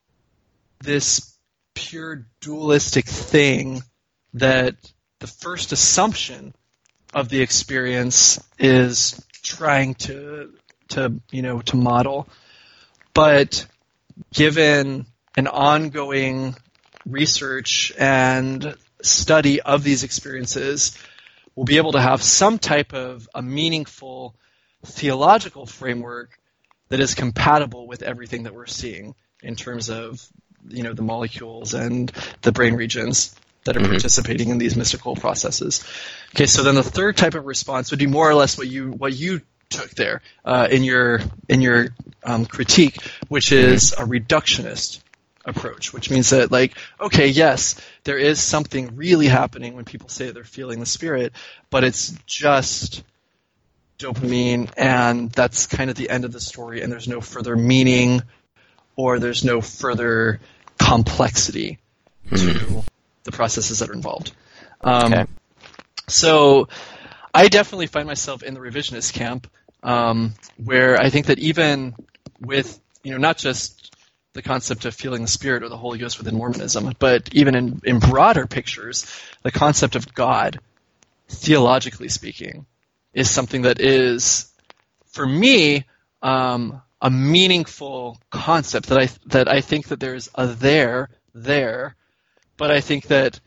this pure dualistic thing that the first assumption of the experience is trying to, to you know, to model. But given an ongoing research and study of these experiences, we'll be able to have some type of a meaningful theological framework that is compatible with everything that we're seeing in terms of, you know, the molecules and the brain regions that are mm-hmm. participating in these mystical processes. Okay, so then the third type of response would be more or less what you what you took there uh, in your in your um, critique, which is a reductionist approach, which means that, like, okay, yes, there is something really happening when people say they're feeling the Spirit, but it's just dopamine, and that's kind of the end of the story, and there's no further meaning or there's no further complexity mm-hmm. to the processes that are involved. Um, okay. So I definitely find myself in the revisionist camp, um, where I think that even with, you know, not just the concept of feeling the Spirit or the Holy Ghost within Mormonism, but even in, in broader pictures, the concept of God, theologically speaking, is something that is, for me, um, a meaningful concept that I that I think that there's a there there, but I think that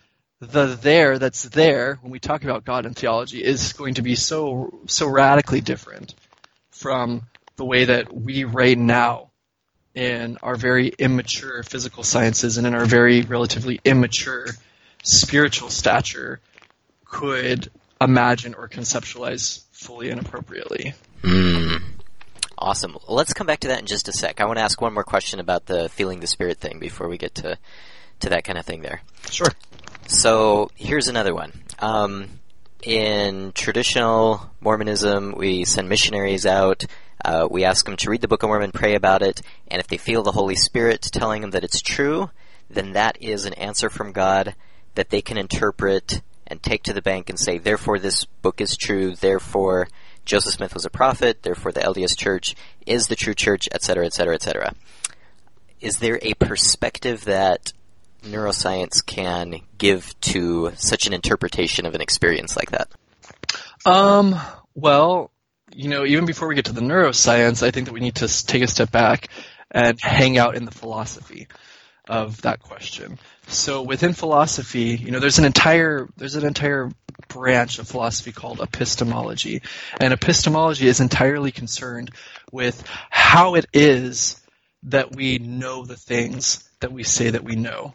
the there that's there when we talk about God and theology is going to be so so radically different from the way that we right now in our very immature physical sciences and in our very relatively immature spiritual stature could imagine or conceptualize fully and appropriately. Mm. Awesome. Well, let's come back to that in just a sec. I want to ask one more question about the feeling the Spirit thing before we get to, to that kind of thing there. Sure. So here's another one. Um, in traditional Mormonism, we send missionaries out. Uh, we ask them to read the Book of Mormon, pray about it, and if they feel the Holy Spirit telling them that it's true, then that is an answer from God that they can interpret and take to the bank and say, therefore this book is true, therefore Joseph Smith was a prophet, therefore the L D S Church is the true church, et cetera, et cetera, et cetera. Is there a perspective that neuroscience can give to such an interpretation of an experience like that? Um, well, you know, even before we get to the neuroscience, I think that we need to take a step back and hang out in the philosophy of that question. So within philosophy, you know, there's an entire there's an entire branch of philosophy called epistemology, and epistemology is entirely concerned with how it is that we know the things that we say that we know.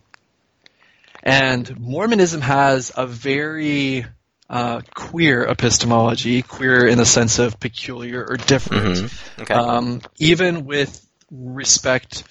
And Mormonism has a very uh, queer epistemology, queer in the sense of peculiar or different, mm-hmm. Okay. um, even with respect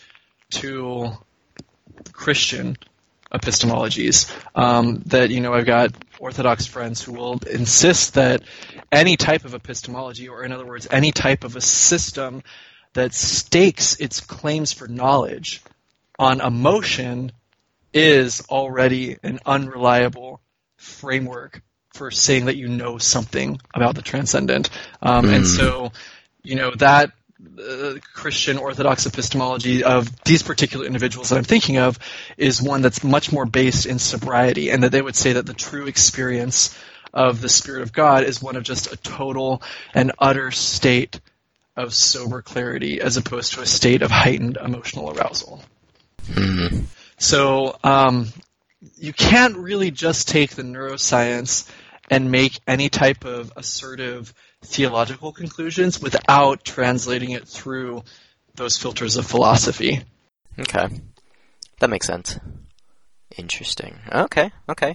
to Christian epistemologies. Um, that, you know, I've got Orthodox friends who will insist that any type of epistemology, or in other words, any type of a system that stakes its claims for knowledge on emotion is already an unreliable framework for saying that you know something about the transcendent. Um, mm. And so, you know, that uh, Christian Orthodox epistemology of these particular individuals that I'm thinking of is one that's much more based in sobriety, and that they would say that the true experience of the Spirit of God is one of just a total and utter state of sober clarity as opposed to a state of heightened emotional arousal. Mm. So um, you can't really just take the neuroscience and make any type of assertive theological conclusions without translating it through those filters of philosophy. Okay. That makes sense. Interesting. Okay, okay.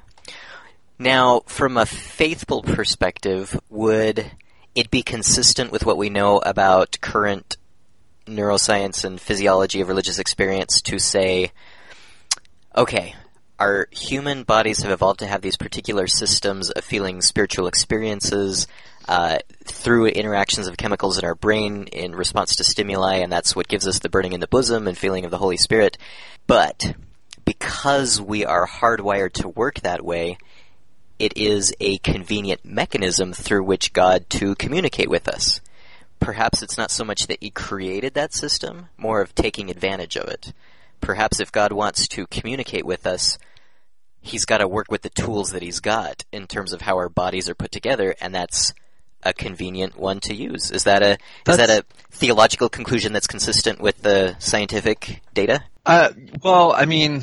Now, from a faithful perspective, would it be consistent with what we know about current neuroscience and physiology of religious experience to say, okay, our human bodies have evolved to have these particular systems of feeling spiritual experiences uh, through interactions of chemicals in our brain in response to stimuli, and that's what gives us the burning in the bosom and feeling of the Holy Spirit. But because we are hardwired to work that way, it is a convenient mechanism through which God to communicate with us. Perhaps it's not so much that He created that system, more of taking advantage of it. Perhaps if God wants to communicate with us, He's got to work with the tools that He's got in terms of how our bodies are put together, and that's a convenient one to use. Is that a that's, is that a theological conclusion that's consistent with the scientific data? Uh, well, I mean,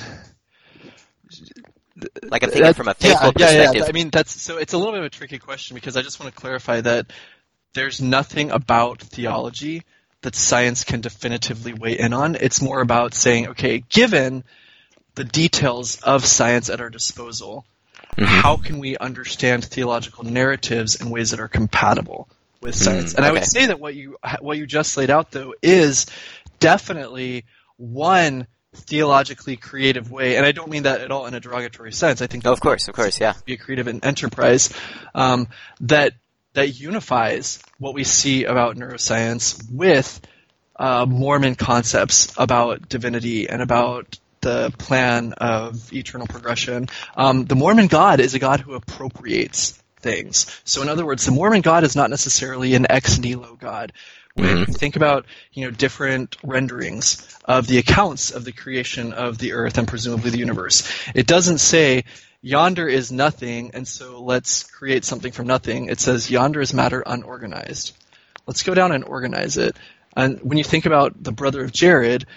like I'm thinking that, from a faithful yeah, perspective. Yeah, yeah. I mean, that's so. It's a little bit of a tricky question because I just want to clarify that there's nothing about theology that science can definitively weigh in on. It's more about saying, okay, given the details of science at our disposal, mm-hmm. how can we understand theological narratives in ways that are compatible with science? Mm, and I okay. would say that what you what you just laid out, though, is definitely one theologically creative way, and I don't mean that at all in a derogatory sense. I think oh, of course, of course, yeah, be a creative enterprise um, that that unifies what we see about neuroscience with uh, Mormon concepts about divinity and about the plan of eternal progression. Um, the Mormon God is a God who appropriates things. So in other words, the Mormon God is not necessarily an ex nihilo God. When mm-hmm. you think about, you know, different renderings of the accounts of the creation of the earth and presumably the universe, it doesn't say yonder is nothing, and so let's create something from nothing. It says yonder is matter unorganized. Let's go down and organize it. And when you think about the brother of Jared,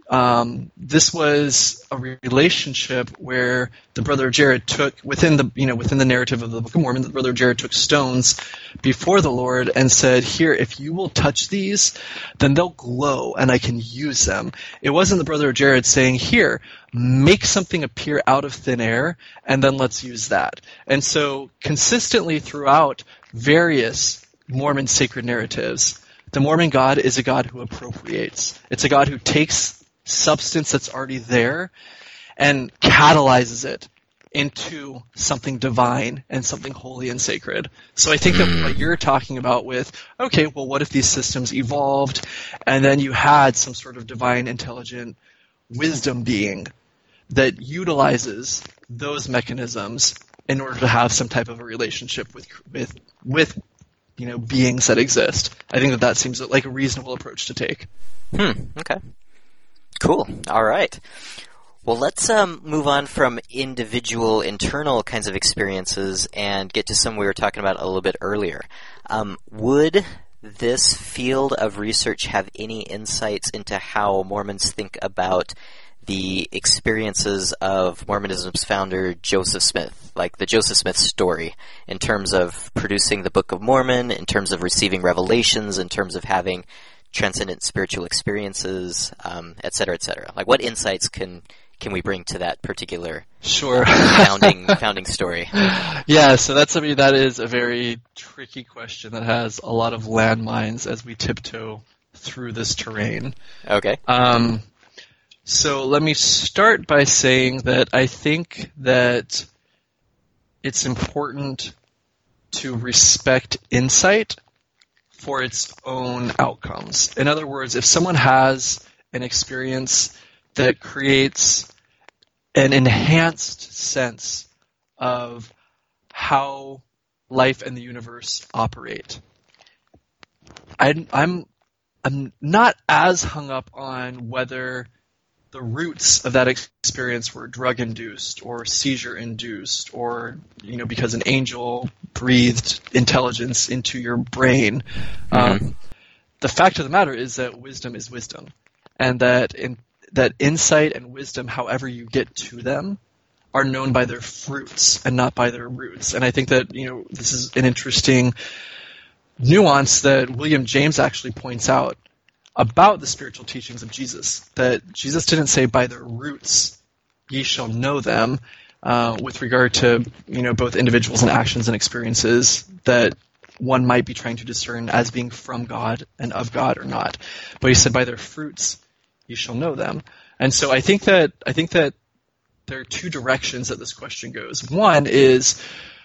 um, this was a relationship where the brother of Jared took within the you know within the narrative of the Book of Mormon, the brother of Jared took stones before the Lord and said, "Here, if you will touch these, then they'll glow, and I can use them." It wasn't the brother of Jared saying, "Here, make something appear out of thin air, and then let's use that." And so, consistently throughout various Mormon sacred narratives, the Mormon God is a God who appropriates. It's a God who takes substance that's already there and catalyzes it into something divine and something holy and sacred. So I think that what you're talking about with, okay, well, what if these systems evolved and then you had some sort of divine, intelligent wisdom being that utilizes those mechanisms in order to have some type of a relationship with with with you know beings that exist. I think that that seems like a reasonable approach to take. Hmm. Okay. Cool. All right. Well, let's um, move on from individual internal kinds of experiences and get to some we were talking about a little bit earlier. Um, would this field of research have any insights into how Mormons think about the experiences of Mormonism's founder, Joseph Smith, like the Joseph Smith story, in terms of producing the Book of Mormon, in terms of receiving revelations, in terms of having transcendent spiritual experiences, um, et cetera, et cetera? Like, what insights can can we bring to that particular sure uh, founding founding story? Yeah, so that's I mean that is a very tricky question that has a lot of landmines as we tiptoe through this terrain. Okay. Um, so let me start by saying that I think that it's important to respect insight for its own outcomes. In other words, if someone has an experience that creates an enhanced sense of how life and the universe operate, I, I'm I'm not as hung up on whether the roots of that experience were drug-induced or seizure-induced or, you know, because an angel breathed intelligence into your brain. Mm-hmm. Um, the fact of the matter is that wisdom is wisdom, and that in, that insight and wisdom, however you get to them, are known by their fruits and not by their roots. And I think that, you know, this is an interesting nuance that William James actually points out about the spiritual teachings of Jesus, that Jesus didn't say by their roots ye shall know them, uh, with regard to, you know, both individuals and actions and experiences that one might be trying to discern as being from God and of God or not. But he said by their fruits ye shall know them. And so I think that I think that there are two directions that this question goes. One is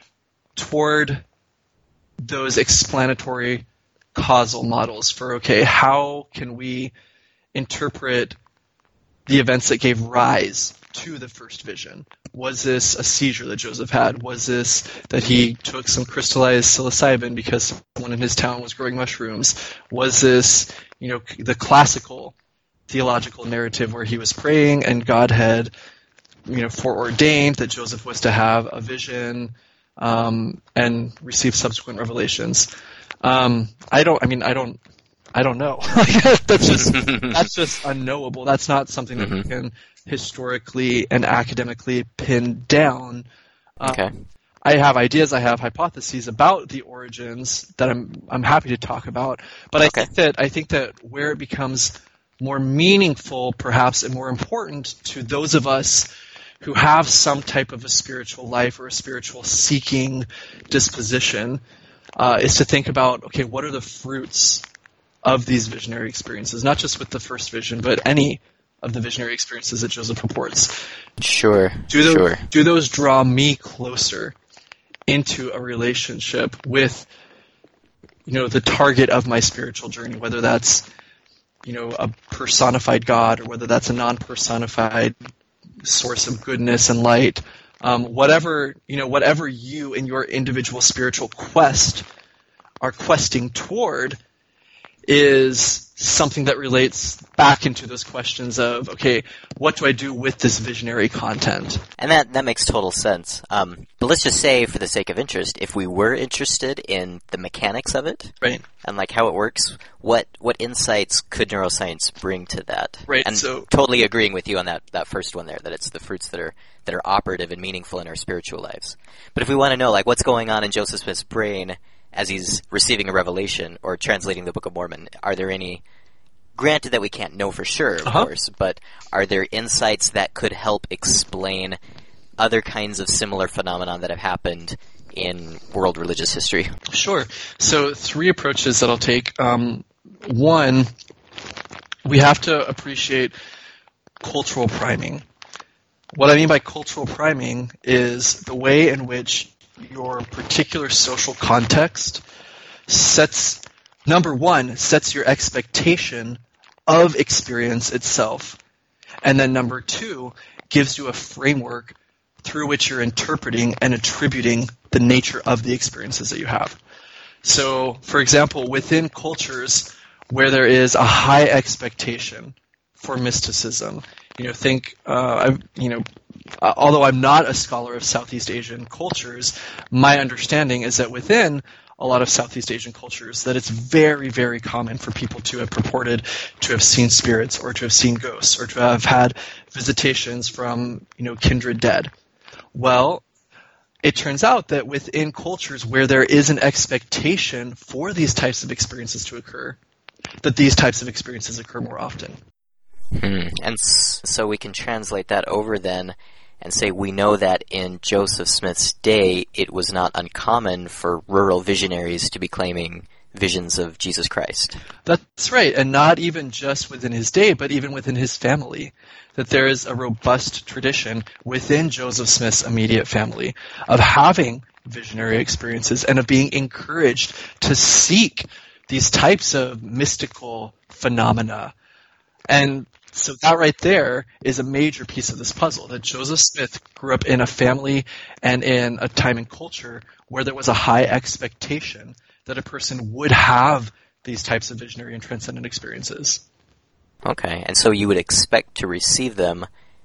toward those explanatory causal models for, okay, how can we interpret the events that gave rise to the first vision? Was this a seizure that Joseph had? Was this that he took some crystallized psilocybin because someone in his town was growing mushrooms? Was this, you know, the classical theological narrative where he was praying and God had, you know, foreordained that Joseph was to have a vision um, and receive subsequent revelations? Um, I don't. I mean, I don't. I don't know. that's just that's just unknowable. That's not something that mm-hmm. we can historically and academically pin down. Um, okay. I have ideas. I have hypotheses about the origins that I'm I'm happy to talk about. But okay. I think that I think that where it becomes more meaningful, perhaps, and more important to those of us who have some type of a spiritual life or a spiritual seeking disposition, Uh, is to think about, okay, what are the fruits of these visionary experiences? Not just with the first vision, but any of the visionary experiences that Joseph reports. Sure, do those, sure. Do those draw me closer into a relationship with, you know, the target of my spiritual journey, whether that's, you know, a personified God or whether that's a non-personified source of goodness and light. Um, whatever, you know, whatever you in your individual spiritual quest are questing toward, is something that relates back into those questions of, okay, what do I do with this visionary content? And that, that makes total sense. Um, but let's just say, for the sake of interest, if we were interested in the mechanics of it, right, and like how it works, what what insights could neuroscience bring to that? Right. And so totally agreeing with you on that, that first one there, that it's the fruits that are that are operative and meaningful in our spiritual lives. But if we want to know, like, what's going on in Joseph Smith's brain as he's receiving a revelation or translating the Book of Mormon, are there any, granted that we can't know for sure, of uh-huh. course, but are there insights that could help explain other kinds of similar phenomena that have happened in world religious history? Sure. So three approaches that I'll take. Um, one, we have to appreciate cultural priming. What I mean by cultural priming is the way in which your particular social context sets, number one, sets your expectation of experience itself. And then number two, gives you a framework through which you're interpreting and attributing the nature of the experiences that you have. So, for example, within cultures where there is a high expectation for mysticism, you know, think, uh, you know, uh, although I'm not a scholar of Southeast Asian cultures, my understanding is that within a lot of Southeast Asian cultures that it's very, very common for people to have purported to have seen spirits or to have seen ghosts or to have had visitations from, you know, kindred dead. Well, it turns out that within cultures where there is an expectation for these types of experiences to occur, that these types of experiences occur more often. Hmm. And s- so we can translate that over then and say we know that in Joseph Smith's day, it was not uncommon for rural visionaries to be claiming visions of Jesus Christ. That's right, and not even just within his day, but even within his family. That there is a robust tradition within Joseph Smith's immediate family of having visionary experiences and of being encouraged to seek these types of mystical phenomena. And so that right there is a major piece of this puzzle, that Joseph Smith grew up in a family and in a time and culture where there was a high expectation that a person would have these types of visionary and transcendent experiences. Okay, and so you would expect to receive them,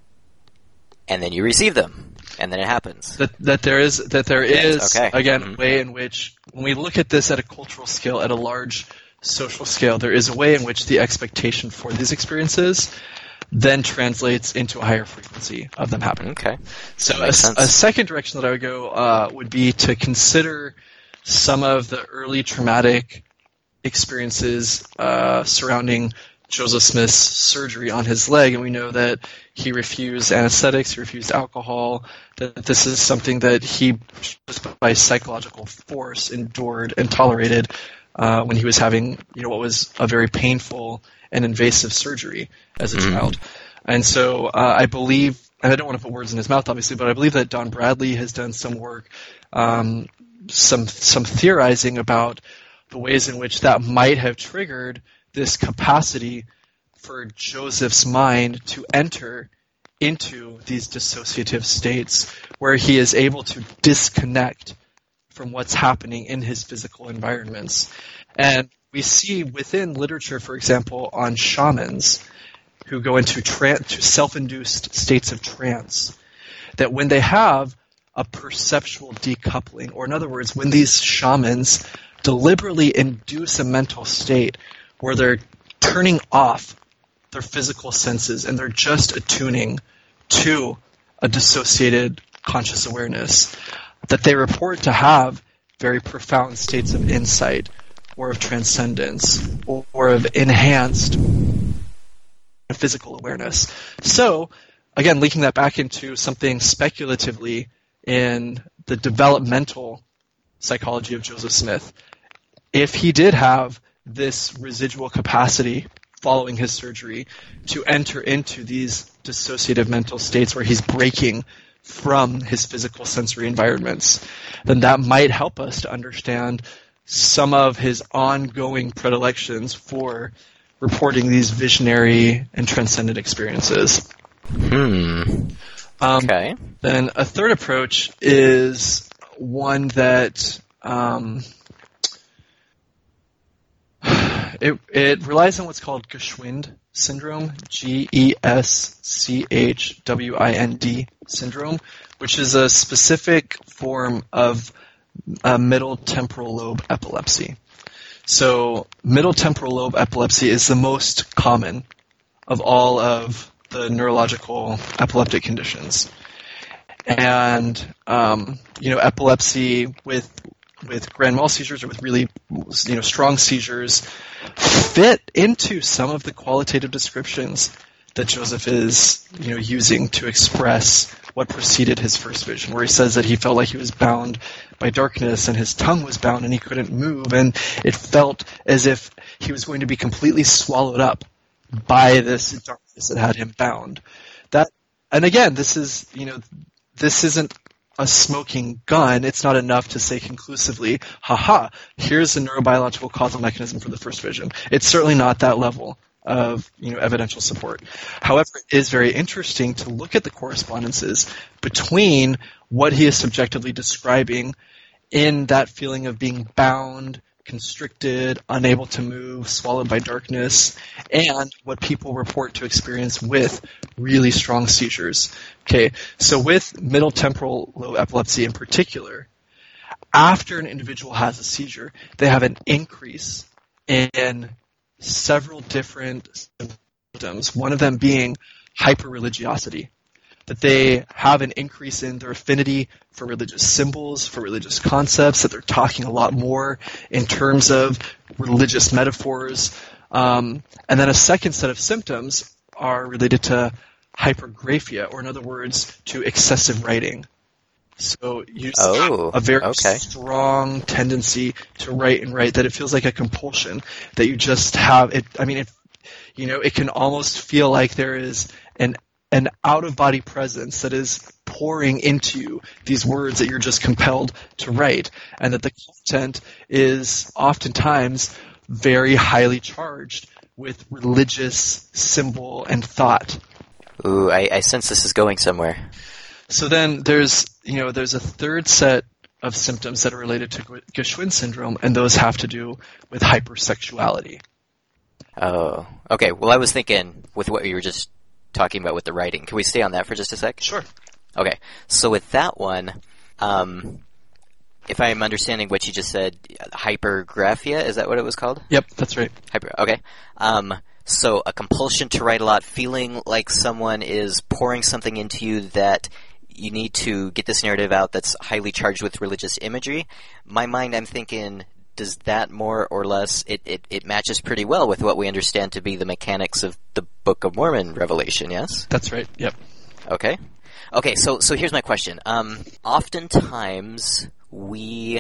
and then you receive them, and then it happens. That that there is that there is okay. again mm-hmm. a way in which, when we look at this at a cultural scale, at a large social scale, there is a way in which the expectation for these experiences then translates into a higher frequency of them happening. Okay. So a, a second direction that I would go uh, would be to consider some of the early traumatic experiences uh, surrounding Joseph Smith's surgery on his leg, and we know that he refused anesthetics, he refused alcohol, that this is something that he, just by psychological force, endured and tolerated uh, when he was having, you know, what was a very painful and invasive surgery as a mm-hmm. child. And so uh, I believe, and I don't want to put words in his mouth, obviously, but I believe that Don Bradley has done some work, um, some some theorizing about the ways in which that might have triggered this capacity for Joseph's mind to enter into these dissociative states where he is able to disconnect from what's happening in his physical environments. And we see within literature, for example, on shamans who go into tran- to self-induced states of trance, that when they have a perceptual decoupling, or in other words, when these shamans deliberately induce a mental state where they're turning off their physical senses and they're just attuning to a dissociated conscious awareness, that they report to have very profound states of insight or of transcendence or, or of enhanced physical awareness. So, again, linking that back into something speculatively in the developmental psychology of Joseph Smith, if he did have this residual capacity following his surgery to enter into these dissociative mental states where he's breaking from his physical sensory environments, then that might help us to understand some of his ongoing predilections for reporting these visionary and transcendent experiences. Hmm. Um, okay. Then a third approach is one that um, it it relies on what's called Geschwind syndrome, G E S C H W I N D syndrome, which is a specific form of uh, middle temporal lobe epilepsy. So middle temporal lobe epilepsy is the most common of all of the neurological epileptic conditions. And, um, you know, epilepsy with with grand mal seizures or with really, you know, strong seizures fit into some of the qualitative descriptions that Joseph is, you know, using to express what preceded his first vision, where he says that he felt like he was bound by darkness and his tongue was bound and he couldn't move, and it felt as if he was going to be completely swallowed up by this darkness that had him bound. That, and again, this is, you know, this isn't a smoking gun. It's not enough to say conclusively, haha, here's the neurobiological causal mechanism for the first vision. It's certainly not that level of, you know, evidential support. However, it is very interesting to look at the correspondences between what he is subjectively describing in that feeling of being bound, constricted, unable to move, swallowed by darkness, and what people report to experience with really strong seizures. Okay, so with middle temporal lobe epilepsy in particular, after an individual has a seizure, they have an increase in several different symptoms, one of them being hyperreligiosity, that they have an increase in their affinity for religious symbols, for religious concepts, that they're talking a lot more in terms of religious metaphors. Um, and then a second set of symptoms are related to hypergraphia, or in other words, to excessive writing. So you oh, have a very okay. strong tendency to write and write, that it feels like a compulsion, that you just have it. I mean, it, you know, it can almost feel like there is an an out-of-body presence that is pouring into you these words that you're just compelled to write, and that the content is oftentimes very highly charged with religious symbol and thought. Ooh, I, I sense this is going somewhere. So then there's, you know, there's a third set of symptoms that are related to Geschwind syndrome, and those have to do with hypersexuality. Oh, okay. Well, I was thinking with what you were just talking about with the writing. Can we stay on that for just a sec? Sure. Okay. So with that one, um, if I'm understanding what you just said, hypergraphia, is that what it was called? Yep, that's right. Hyper. Okay. Um, so a compulsion to write a lot, feeling like someone is pouring something into you that you need to get this narrative out that's highly charged with religious imagery. My mind, I'm thinking, does that more or less, it, it, it matches pretty well with what we understand to be the mechanics of the Book of Mormon revelation, yes? That's right, yep. Okay. Okay, so so here's my question. Um, oftentimes, we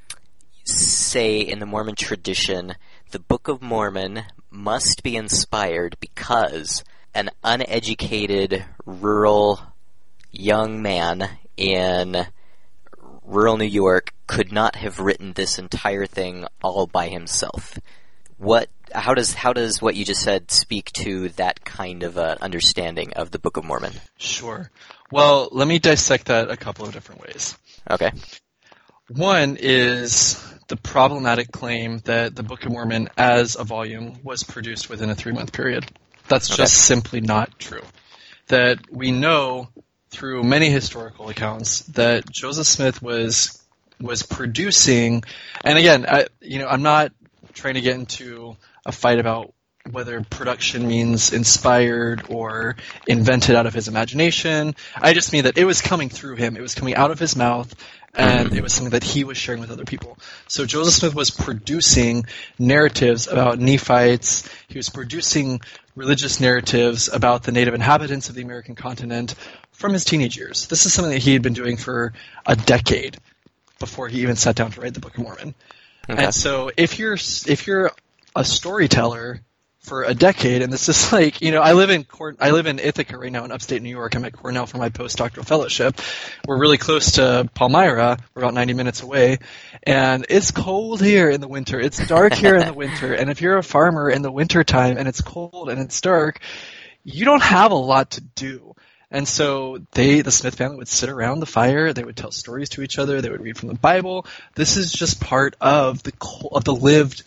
say in the Mormon tradition, the Book of Mormon must be inspired because an uneducated, rural young man in rural New York could not have written this entire thing all by himself. What? How does how does what you just said speak to that kind of uh, understanding of the Book of Mormon? Sure. Well, let me dissect that a couple of different ways. Okay. One is the problematic claim that the Book of Mormon as a volume was produced within a three-month period. That's Okay. just simply not true. That we know through many historical accounts that Joseph Smith was was producing, and again, I, you know, I'm not trying to get into a fight about whether production means inspired or invented out of his imagination. I just mean that it was coming through him. It was coming out of his mouth, and it was something that he was sharing with other people. So Joseph Smith was producing narratives about Nephites. He was producing religious narratives about the native inhabitants of the American continent from his teenage years. This is something that he had been doing for a decade before he even sat down to write the Book of Mormon. Okay. And so if you're if you're a storyteller for a decade, and this is like, you know, I live in Cor- I live in Ithaca right now in upstate New York. I'm at Cornell for my postdoctoral fellowship. We're really close to Palmyra. We're about ninety minutes away, and it's cold here in the winter. It's dark here in the winter. And if you're a farmer in the wintertime and it's cold and it's dark, you don't have a lot to do. And so they, the Smith family, would sit around the fire. They would tell stories to each other. They would read from the Bible. This is just part of the of the lived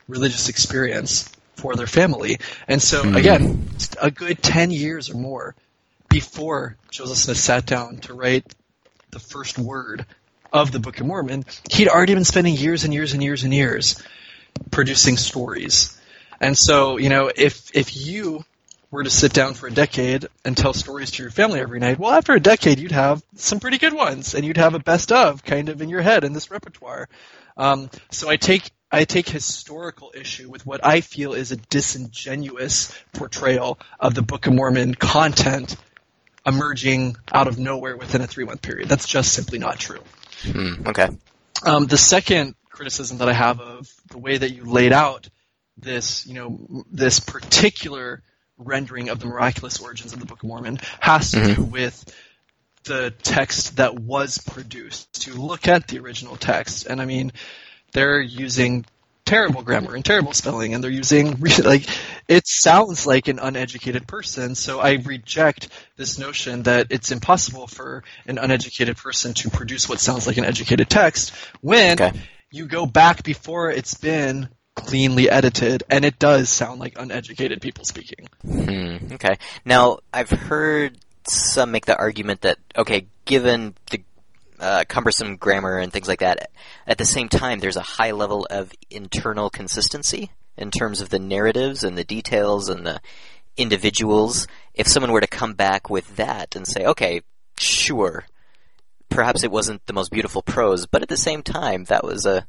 religious experience for their family. And so, Hmm. again, a good ten years or more before Joseph Smith sat down to write the first word of the Book of Mormon, he'd already been spending years and years and years and years producing stories. And so, you know, if if you were to sit down for a decade and tell stories to your family every night, well, after a decade, you'd have some pretty good ones, and you'd have a best of kind of in your head in this repertoire. Um, so I take I take historical issue with what I feel is a disingenuous portrayal of the Book of Mormon content emerging out of nowhere within a three-month period. That's just simply not true. Hmm. Okay. Um, the second criticism that I have of the way that you laid out this, you know, this particular rendering of the miraculous origins of the Book of Mormon has to do with the text that was produced. To look at the original text, and I mean, they're using terrible grammar and terrible spelling, and they're using like it sounds like an uneducated person. So I reject this notion that it's impossible for an uneducated person to produce what sounds like an educated text when Okay. you go back before it's been cleanly edited, and it does sound like uneducated people speaking. Hmm. Okay. Now, I've heard some make the argument that, okay, given the uh, cumbersome grammar and things like that, at the same time, there's a high level of internal consistency in terms of the narratives and the details and the individuals. If someone were to come back with that and say, okay, sure, perhaps it wasn't the most beautiful prose, but at the same time, that was a,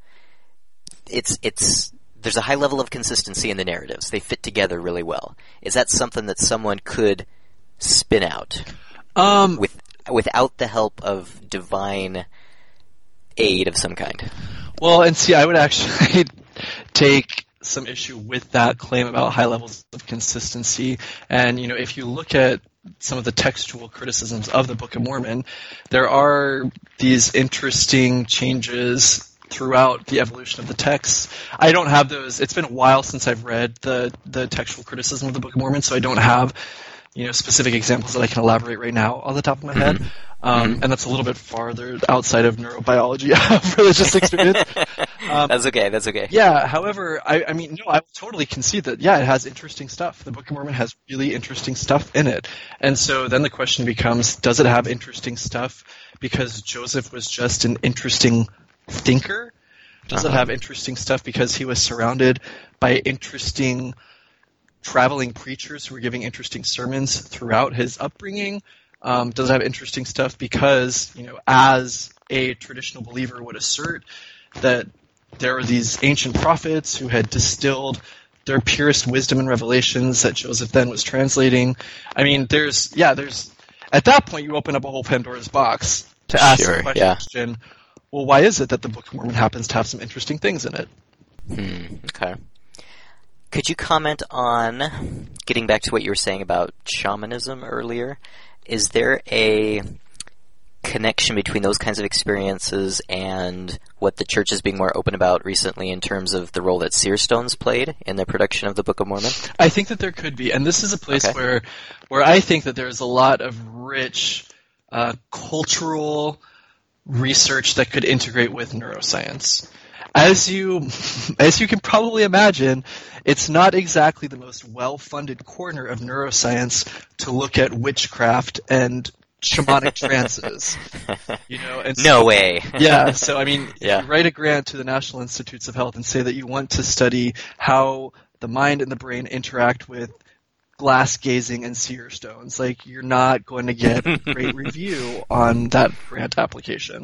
it's, it's, there's a high level of consistency in the narratives. They fit together really well. Is that something that someone could spin out Um, with without the help of divine aid of some kind? Well, and see, I would actually take some issue with that claim about high levels of consistency. And, you know, if you look at some of the textual criticisms of the Book of Mormon, there are these interesting changes throughout the evolution of the text. I don't have those. It's been a while since I've read the, the textual criticism of the Book of Mormon, so I don't have, you know, specific examples that I can elaborate right now on the top of my head. Um, Mhm. And that's a little bit farther outside of neurobiology of religious experience. Um, That's okay. That's okay. yeah, however, I, I mean, no, I would totally concede that, yeah, it has interesting stuff. The Book of Mormon has really interesting stuff in it. And so then the question becomes, does it have interesting stuff because Joseph was just an interesting thinker? Does it Uh-huh. have interesting stuff because he was surrounded by interesting traveling preachers who were giving interesting sermons throughout his upbringing? Um, does it have interesting stuff because, you know, as a traditional believer would assert, that there were these ancient prophets who had distilled their purest wisdom and revelations that Joseph then was translating? I mean, there's, yeah, there's, at that point you open up a whole Pandora's box to ask Sure, the yeah. question, well, why is it that the Book of Mormon happens to have some interesting things in it? Hmm. Okay. Could you comment on, getting back to what you were saying about shamanism earlier, is there a connection between those kinds of experiences and what the church is being more open about recently in terms of the role that seer stones played in the production of the Book of Mormon? I think that there could be, and this is a place Okay. where where I think that there's a lot of rich uh, cultural research that could integrate with neuroscience. As you as you can probably imagine, it's not exactly the most well-funded corner of neuroscience to look at witchcraft and shamanic trances. You know, and No way. yeah, so I mean, Yeah. if you write a grant to the National Institutes of Health and say that you want to study how the mind and the brain interact with glass gazing and seer stones, like, you're not going to get a great review on that grant application.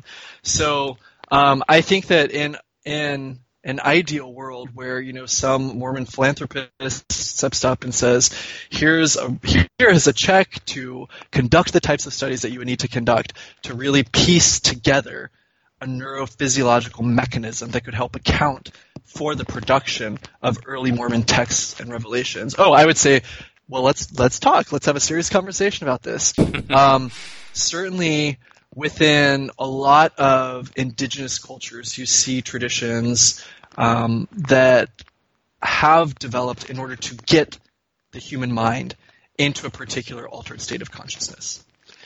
So um, I think that in in an ideal world where, you know, some Mormon philanthropist steps up and says, here's a here is a check to conduct the types of studies that you would need to conduct to really piece together a neurophysiological mechanism that could help account for the production of early Mormon texts and revelations. Oh, I would say, well, let's let's talk. Let's have a serious conversation about this. Um, certainly, within a lot of indigenous cultures, you see traditions um, that have developed in order to get the human mind into a particular altered state of consciousness.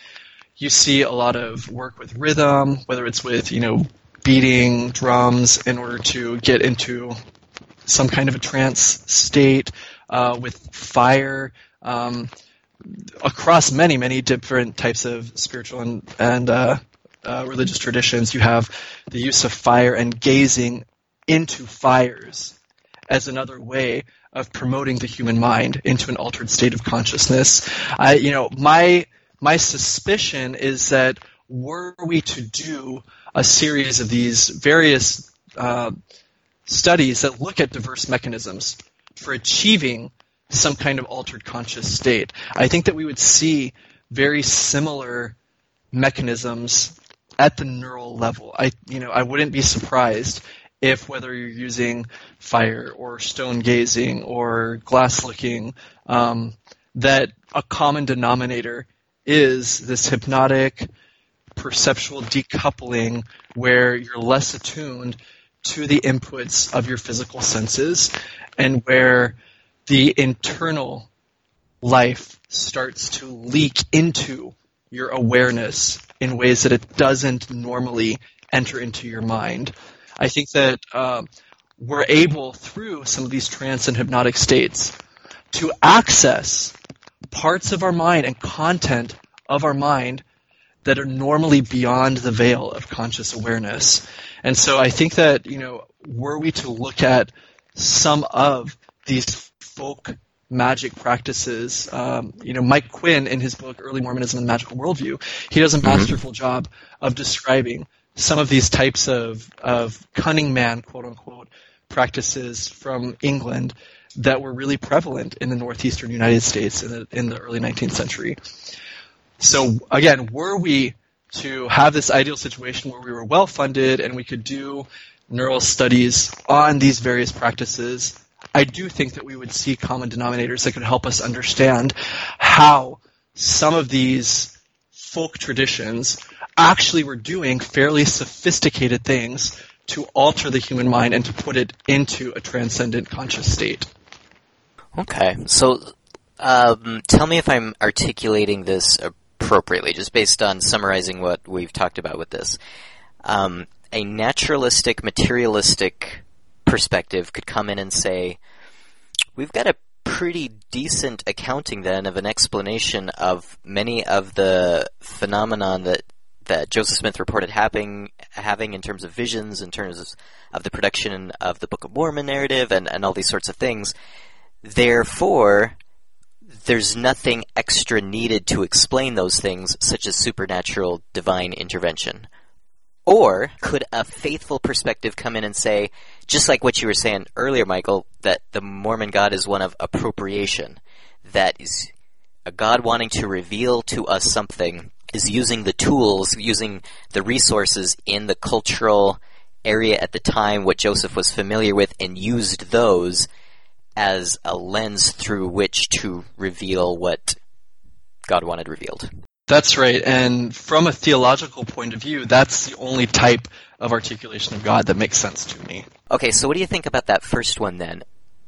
You see a lot of work with rhythm, whether it's with, you know, beating drums in order to get into some kind of a trance state, uh, with fire, um, across many, many different types of spiritual and, and uh, uh, religious traditions. You have the use of fire and gazing into fires as another way of promoting the human mind into an altered state of consciousness. I, you know, my my suspicion is that were we to do a series of these various uh, studies that look at diverse mechanisms for achieving some kind of altered conscious state, I think that we would see very similar mechanisms at the neural level. I, you know, I wouldn't be surprised if, whether you're using fire or stone gazing or glass looking, um, that a common denominator is this hypnotic perceptual decoupling where you're less attuned to the inputs of your physical senses and where the internal life starts to leak into your awareness in ways that it doesn't normally enter into your mind. I think that uh, we're able, through some of these trance and hypnotic states, to access parts of our mind and content of our mind that are normally beyond the veil of conscious awareness. And so I think that, you know, were we to look at some of these folk magic practices, um, you know, Mike Quinn, in his book Early Mormonism and the Magical Worldview, he does a masterful mm-hmm. job of describing some of these types of, of cunning man, quote-unquote, practices from England that were really prevalent in the northeastern United States in the, in the early nineteenth century. So, again, were we to have this ideal situation where we were well-funded and we could do neural studies on these various practices, I do think that we would see common denominators that could help us understand how some of these folk traditions actually were doing fairly sophisticated things to alter the human mind and to put it into a transcendent conscious state. Okay, so um, tell me if I'm articulating this appropriately, just based on summarizing what we've talked about with this. Um, a naturalistic, materialistic perspective could come in and say, we've got a pretty decent accounting then of an explanation of many of the phenomenon that that Joseph Smith reported having, having in terms of visions, in terms of, of the production of the Book of Mormon narrative, and, and all these sorts of things. Therefore, there's nothing extra needed to explain those things, such as supernatural divine intervention. Or could a faithful perspective come in and say, just like what you were saying earlier, Michael, that the Mormon God is one of appropriation, that is a God wanting to reveal to us something, is using the tools, using the resources in the cultural area at the time, what Joseph was familiar with, and used those as a lens through which to reveal what God wanted revealed. That's right, and from a theological point of view, that's the only type of articulation of God that makes sense to me. Okay, so what do you think about that first one then?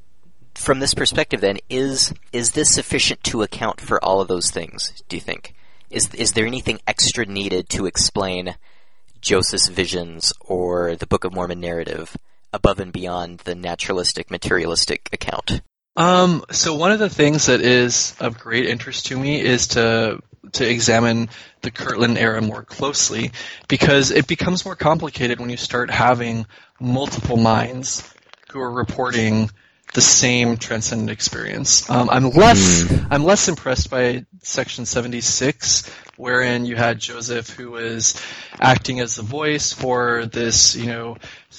From this perspective then, is is this sufficient to account for all of those things, do you think? Is is there anything extra needed to explain Joseph's visions or the Book of Mormon narrative above and beyond the naturalistic, materialistic account? Um, so one of the things that is of great interest to me is to to examine the Kirtland era more closely, because it becomes more complicated when you start having multiple minds who are reporting the same transcendent experience. Um, I'm less mm. I'm less impressed by Section seventy-six, wherein you had Joseph who was acting as the voice for this, you know,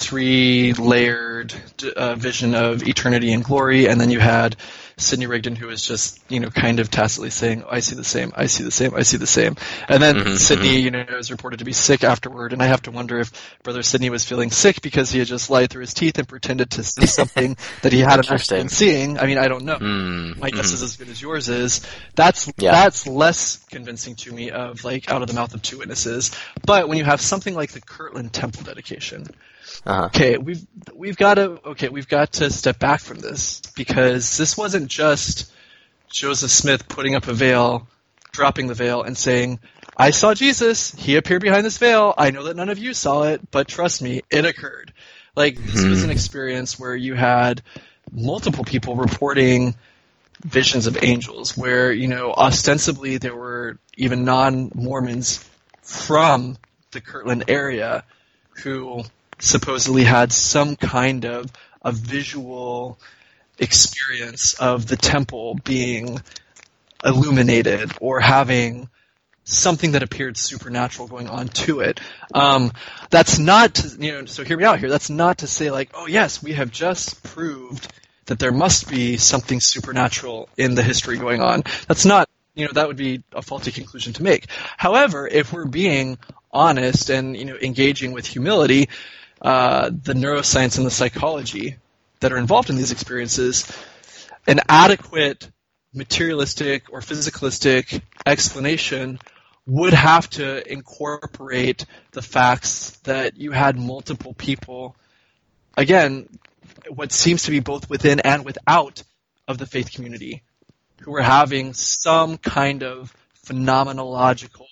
three-layered uh, vision of eternity and glory, and then you had Sidney Rigdon who was just, you know, kind of tacitly saying, oh, I see the same, I see the same, I see the same. And then mm-hmm, Sidney, mm-hmm. you know, is reported to be sick afterward, and I have to wonder if Brother Sidney was feeling sick because he had just lied through his teeth and pretended to see something that he hadn't actually been seeing. I mean, I don't know. Mm-hmm. My guess is as good as yours is. That's yeah. that's less convincing to me of, like, out of the mouth of two witnesses. But when you have something like the Kirtland Temple dedication, Uh-huh. Okay, we've we've got to okay we've got to step back from this, because this wasn't just Joseph Smith putting up a veil, dropping the veil, and saying, "I saw Jesus. He appeared behind this veil. I know that none of you saw it, but trust me, it occurred." Like, this was an experience where you had multiple people reporting visions of angels, where, you know, ostensibly there were even non-Mormons from the Kirtland area who supposedly had some kind of a visual experience of the temple being illuminated or having something that appeared supernatural going on to it. Um, that's not, to, you know, so hear me out here. That's not to say like, oh yes, we have just proved that there must be something supernatural in the history going on. That's not, you know, that would be a faulty conclusion to make. However, if we're being honest and, you know, engaging with humility, uh, the neuroscience and the psychology that are involved in these experiences, an adequate materialistic or physicalistic explanation would have to incorporate the facts that you had multiple people, again, what seems to be both within and without of the faith community, who were having some kind of phenomenological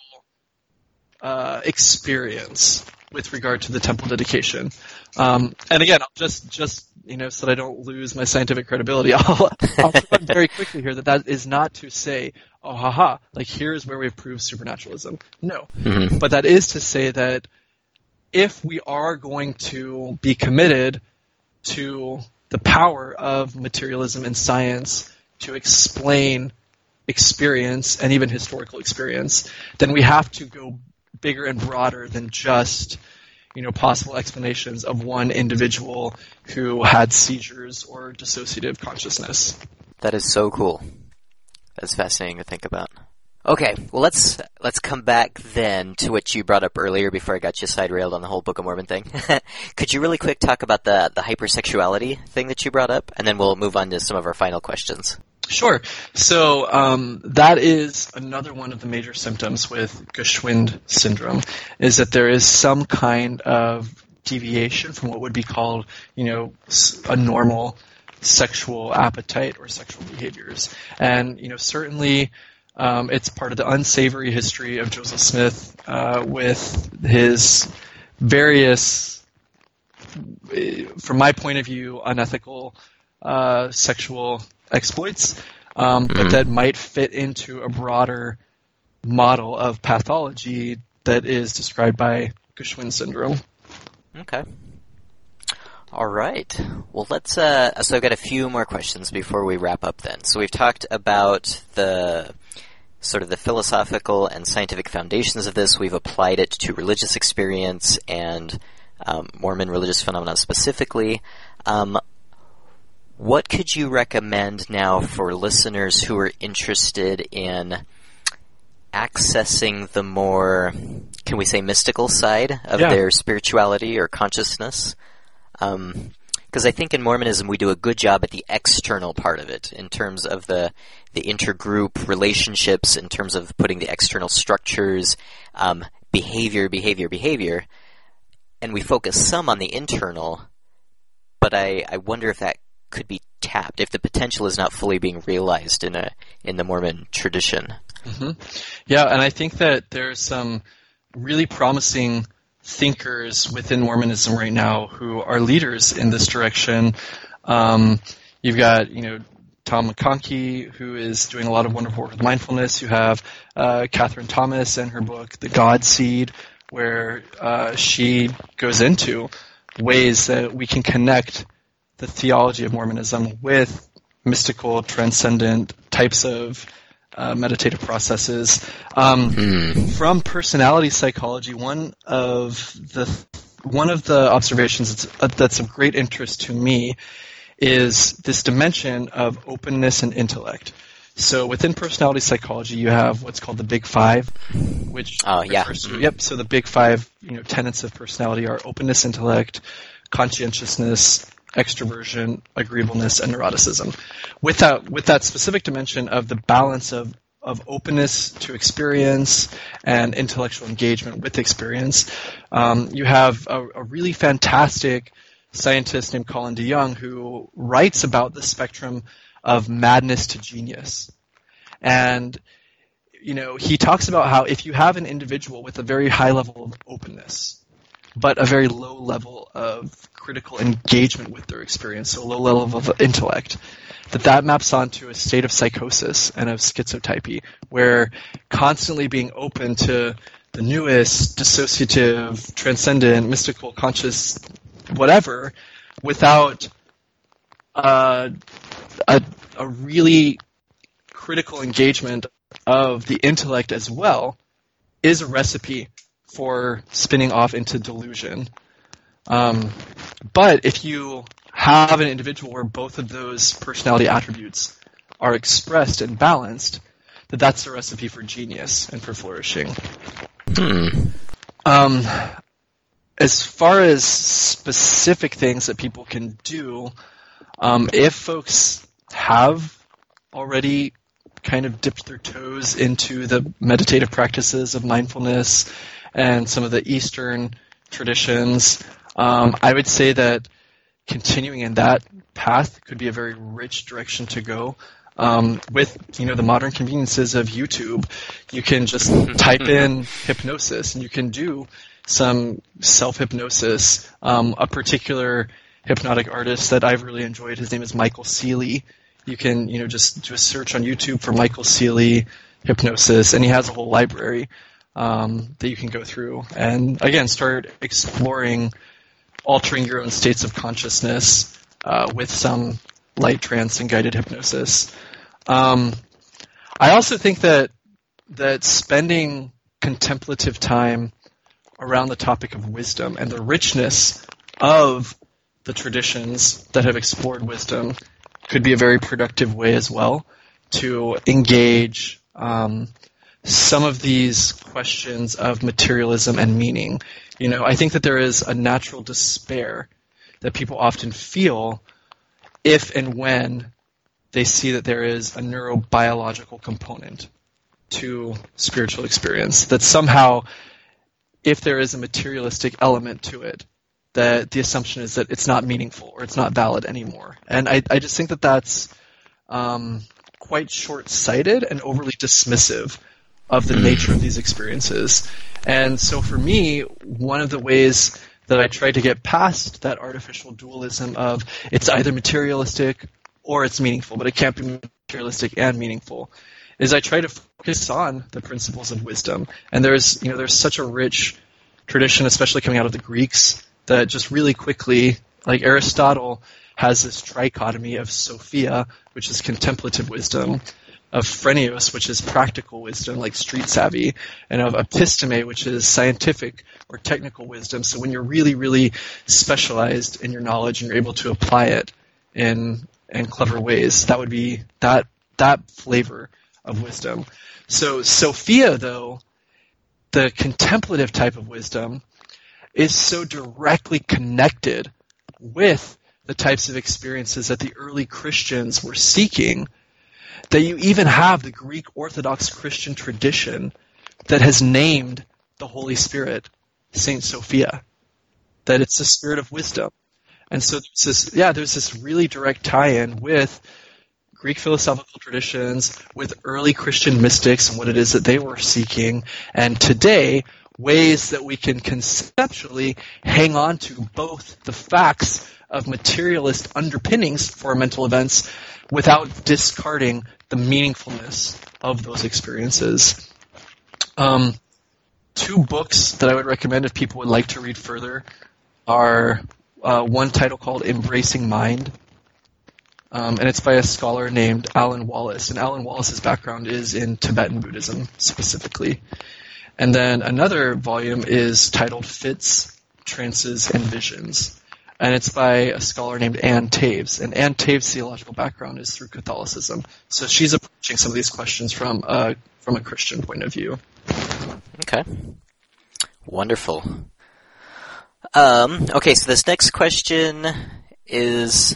uh, experience with regard to the temple dedication. Um, and again, I'll just, just you know, so that I don't lose my scientific credibility, I'll, I'll put very quickly here that that is not to say, oh, haha, like here's where we've proved supernaturalism. No. Mm-hmm. But that is to say that if we are going to be committed to the power of materialism and science to explain experience and even historical experience, then we have to go bigger and broader than just, you know, possible explanations of one individual who had seizures or dissociative consciousness. That is so cool. That's fascinating to think about. Okay, well let's let's come back then to what you brought up earlier before I got you side railed on the whole Book of Mormon thing. Could you really quick talk about the the hypersexuality thing that you brought up, and then we'll move on to some of our final questions. Sure. So um, that is another one of the major symptoms with Geschwind syndrome, is that there is some kind of deviation from what would be called, you know, a normal sexual appetite or sexual behaviors. And, you know, certainly um, it's part of the unsavory history of Joseph Smith uh, with his various, from my point of view, unethical uh, sexual exploits, um, mm-hmm. but that might fit into a broader model of pathology that is described by Geschwind syndrome. Okay. All right. Well, let's. Uh, so I've got a few more questions before we wrap up. Then, so we've talked about the sort of the philosophical and scientific foundations of this. We've applied it to religious experience and um, Mormon religious phenomena specifically. Um, What could you recommend now for listeners who are interested in accessing the more, can we say, mystical side of yeah. their spirituality or consciousness? Because um, I think in Mormonism we do a good job at the external part of it, in terms of the the intergroup relationships, in terms of putting the external structures, um, behavior, behavior, behavior, and we focus some on the internal, but I, I wonder if that could be tapped, if the potential is not fully being realized in a in the Mormon tradition. Mm-hmm. Yeah, and I think that there's some really promising thinkers within Mormonism right now who are leaders in this direction. Um, you've got, you know, Tom McConkie, who is doing a lot of wonderful work with mindfulness. You have uh, Catherine Thomas and her book, The God Seed, where uh, she goes into ways that we can connect the theology of Mormonism with mystical, transcendent types of uh, meditative processes. Um, mm. From personality psychology, one of the one of the observations that's, uh, that's of great interest to me is this dimension of openness and intellect. So within personality psychology, you have what's called the Big Five, which oh yeah, to, yep. So the Big Five, you know, tenets of personality are openness, intellect, conscientiousness, extroversion, agreeableness, and neuroticism. With that, with that specific dimension of the balance of, of openness to experience and intellectual engagement with experience, um, you have a, a really fantastic scientist named Colin DeYoung who writes about the spectrum of madness to genius. And, you know, he talks about how if you have an individual with a very high level of openness, but a very low level of critical engagement with their experience, so a low level of intellect, that that maps onto a state of psychosis and of schizotypy, where constantly being open to the newest, dissociative, transcendent, mystical, conscious, whatever, without uh, a, a really critical engagement of the intellect as well, is a recipe for spinning off into delusion. Um, but if you have an individual where both of those personality attributes are expressed and balanced, that that's a recipe for genius and for flourishing. Hmm. Um, as far as specific things that people can do, um, if folks have already kind of dipped their toes into the meditative practices of mindfulness and some of the Eastern traditions, um, I would say that continuing in that path could be a very rich direction to go. Um, with, you know, the modern conveniences of YouTube, you can just type in hypnosis and you can do some self-hypnosis. Um, a particular hypnotic artist that I've really enjoyed, his name is Michael Sealey. You can, you know, just do a search on YouTube for Michael Sealey hypnosis, and he has a whole library um, that you can go through and, again, start exploring altering your own states of consciousness uh, with some light trance and guided hypnosis. Um, I also think that that spending contemplative time around the topic of wisdom and the richness of the traditions that have explored wisdom could be a very productive way as well to engage um, some of these questions of materialism and meaning. You know, I think that there is a natural despair that people often feel if and when they see that there is a neurobiological component to spiritual experience, that somehow if there is a materialistic element to it, that the assumption is that it's not meaningful or it's not valid anymore. And I, I just think that that's um, quite short-sighted and overly dismissive of the nature of these experiences. And so for me, one of the ways that I try to get past that artificial dualism of it's either materialistic or it's meaningful, but it can't be materialistic and meaningful, is I try to focus on the principles of wisdom. And there's, you know, there's such a rich tradition, especially coming out of the Greeks, that just really quickly, like Aristotle has this trichotomy of Sophia, which is contemplative wisdom, of Phreneos, which is practical wisdom, like street savvy, and of episteme, which is scientific or technical wisdom. So when you're really, really specialized in your knowledge and you're able to apply it in in clever ways, that would be that that flavor of wisdom. So Sophia, though, the contemplative type of wisdom, is so directly connected with the types of experiences that the early Christians were seeking, that you even have the Greek Orthodox Christian tradition that has named the Holy Spirit Saint Sophia, that it's the spirit of wisdom. And so there's this, yeah, there's this really direct tie-in with Greek philosophical traditions, with early Christian mystics and what it is that they were seeking, and today, ways that we can conceptually hang on to both the facts of materialist underpinnings for mental events without discarding the meaningfulness of those experiences. Um, two books that I would recommend if people would like to read further are uh, one title called Embracing Mind, um, and it's by a scholar named Alan Wallace. And Alan Wallace's background is in Tibetan Buddhism specifically. And then another volume is titled Fits, Trances, and Visions. And it's by a scholar named Anne Taves. And Anne Taves' theological background is through Catholicism. So she's approaching some of these questions from a, from a Christian point of view. Okay. Wonderful. Um, okay, so this next question is,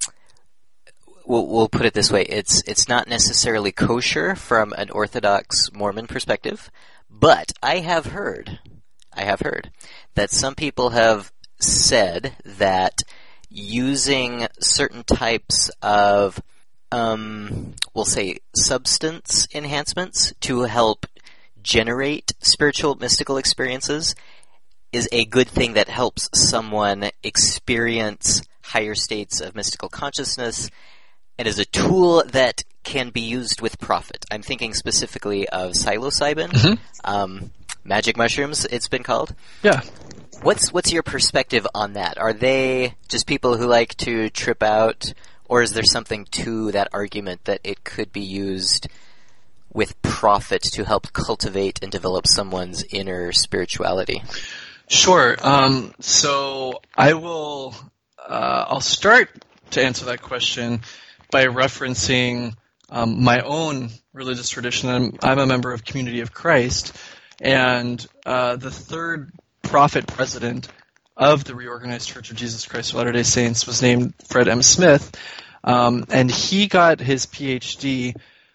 we'll, we'll put it this way. It's, it's not necessarily kosher from an Orthodox Mormon perspective, but I have heard, I have heard that some people have said that using certain types of, um, we'll say, substance enhancements to help generate spiritual mystical experiences is a good thing that helps someone experience higher states of mystical consciousness, and is a tool that can be used with profit. I'm thinking specifically of psilocybin, Mm-hmm. um, magic mushrooms, it's been called. Yeah. What's what's your perspective on that? Are they just people who like to trip out, or is there something to that argument that it could be used with profit to help cultivate and develop someone's inner spirituality? Sure. Um, so I will. Uh, I'll start to answer that question by referencing um, my own religious tradition. I'm, I'm a member of Community of Christ, and uh, the third prophet president of the Reorganized Church of Jesus Christ of Latter-day Saints was named Fred M. Smith, um, and he got his P H D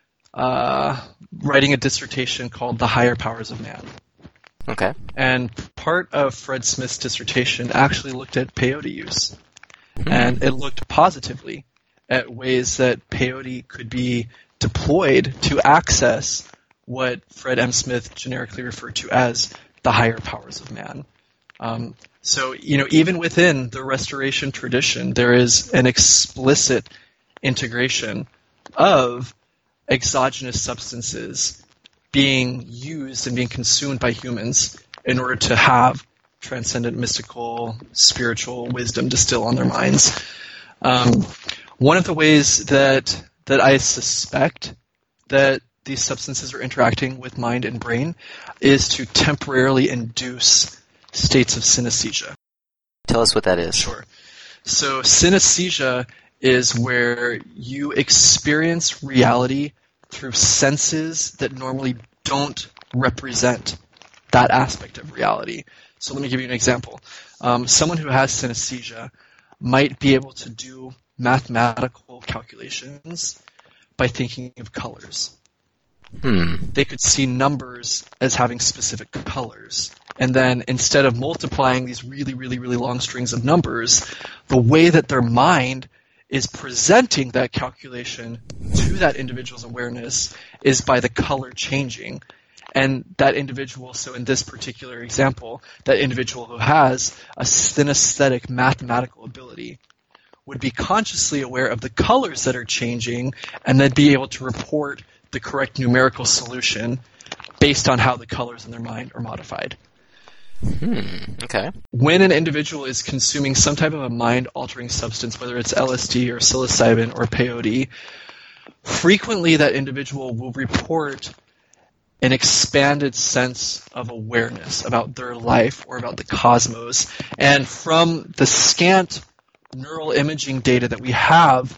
uh, writing a dissertation called The Higher Powers of Man. Okay. And part of Fred Smith's dissertation actually looked at peyote use. And it looked positively at ways that peyote could be deployed to access what Fred M. Smith generically referred to as the higher powers of man. Um, so, you know, even within the Restoration tradition, there is an explicit integration of exogenous substances being used and being consumed by humans in order to have transcendent, mystical, spiritual wisdom distill on their minds. Um, one of the ways that that I suspect that these substances are interacting with mind and brain is to temporarily induce states of synesthesia. Tell us what that is. Sure. So synesthesia is where you experience reality through senses that normally don't represent that aspect of reality. So let me give you an example. Um, someone who has synesthesia might be able to do mathematical calculations by thinking of colors. Hmm. They could see numbers as having specific colors. And then instead of multiplying these really, really, really long strings of numbers, the way that their mind is presenting that calculation to that individual's awareness is by the color changing. And that individual, so in this particular example, that individual who has a synesthetic mathematical ability would be consciously aware of the colors that are changing and then be able to report the correct numerical solution based on how the colors in their mind are modified. Hmm. Okay. When an individual is consuming some type of a mind-altering substance, whether it's L S D or psilocybin or peyote, frequently that individual will report an expanded sense of awareness about their life or about the cosmos. And from the scant neural imaging data that we have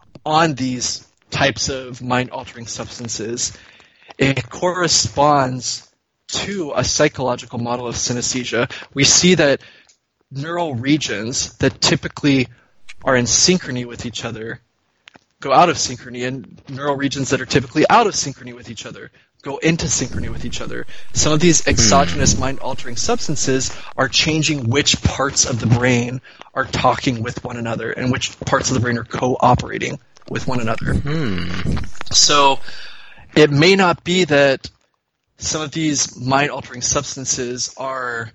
on these types of mind-altering substances, it corresponds to a psychological model of synesthesia. We see that neural regions that typically are in synchrony with each other go out of synchrony, and neural regions that are typically out of synchrony with each other go into synchrony with each other. Some of these exogenous mind-altering substances are changing which parts of the brain are talking with one another and which parts of the brain are cooperating with one another. Hmm. So it may not be that some of these mind-altering substances are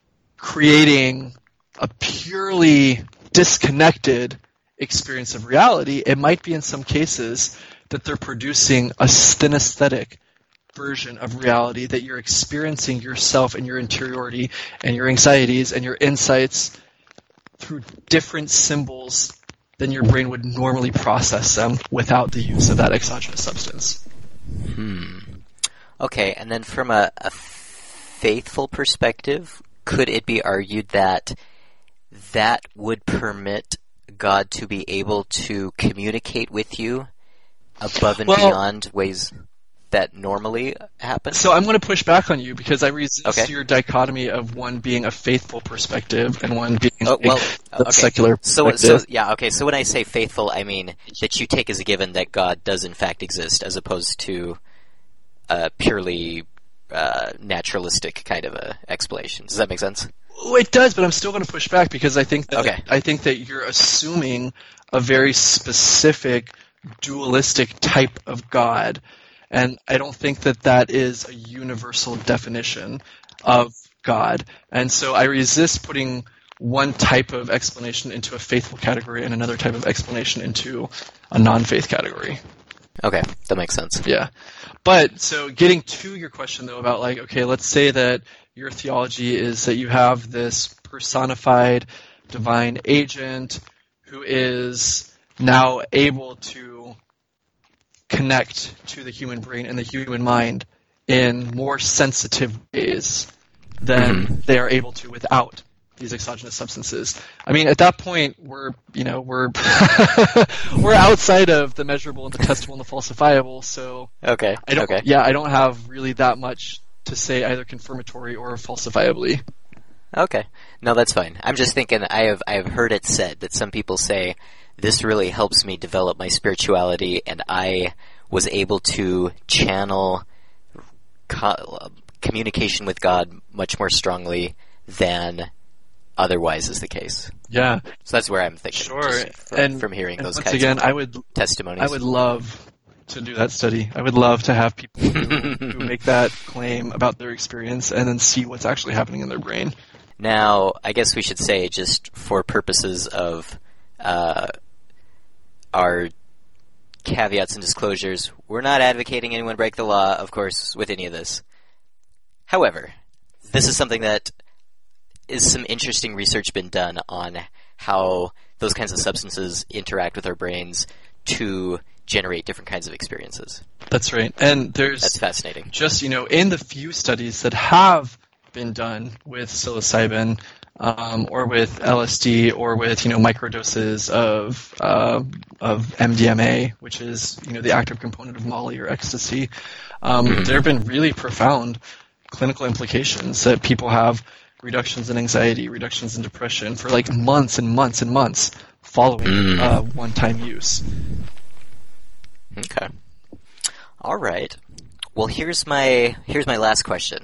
creating a purely disconnected experience of reality. It might be in some cases that they're producing a synesthetic version of reality, that you're experiencing yourself and your interiority and your anxieties and your insights through different symbols than your brain would normally process them without the use of that exogenous substance. Hmm. Okay, and then from a, a faithful perspective, could it be argued that that would permit God to be able to communicate with you above and well, beyond ways that normally happen? So I'm going to push back on you because I resist okay. your dichotomy of one being a faithful perspective and one being oh, well, a okay. secular so, perspective. so, yeah, okay, so when I say faithful, I mean that you take as a given that God does in fact exist, as opposed to a purely uh, naturalistic kind of a explanation. Does that make sense? Oh, it does, but I'm still going to push back because I think that okay. I think that you're assuming a very specific dualistic type of God, and I don't think that that is a universal definition of God. And so I resist putting one type of explanation into a faithful category and another type of explanation into a non-faith category. Okay, that makes sense. Yeah. But, so getting to your question, though, about like, okay, let's say that your theology is that you have this personified divine agent who is now able to connect to the human brain and the human mind in more sensitive ways than mm-hmm. they are able to without these exogenous substances. I mean, at that point, we're, you know, we're we're outside of the measurable and the testable and the falsifiable. So, okay, I don't, okay, yeah, I don't have really that much to say either confirmatory or falsifiably. Okay, no, that's fine. I'm just thinking. I have I have heard it said that some people say this really helps me develop my spirituality, and I was able to channel co- communication with God much more strongly than otherwise is the case. Yeah. So that's where I'm thinking. Sure. From, and from hearing and those once kinds again, of I would, testimonies. I would love to do that study. I would love to have people who, who make that claim about their experience and then see what's actually happening in their brain. Now, I guess we should say, just for purposes of uh, our caveats and disclosures, we're not advocating anyone break the law, of course, with any of this. However, this is something that is some interesting research been done on how those kinds of substances interact with our brains to generate different kinds of experiences. That's right. And there's That's fascinating. Just, you know, in the few studies that have been done with psilocybin um, or with L S D or with, you know, microdoses of uh, of M D M A, which is, you know, the active component of Molly or ecstasy, um, mm-hmm. there have been really profound clinical implications that people have reductions in anxiety, reductions in depression for like months and months and months following mm. uh, one-time use. Okay. All right. Well, here's my here's my last question.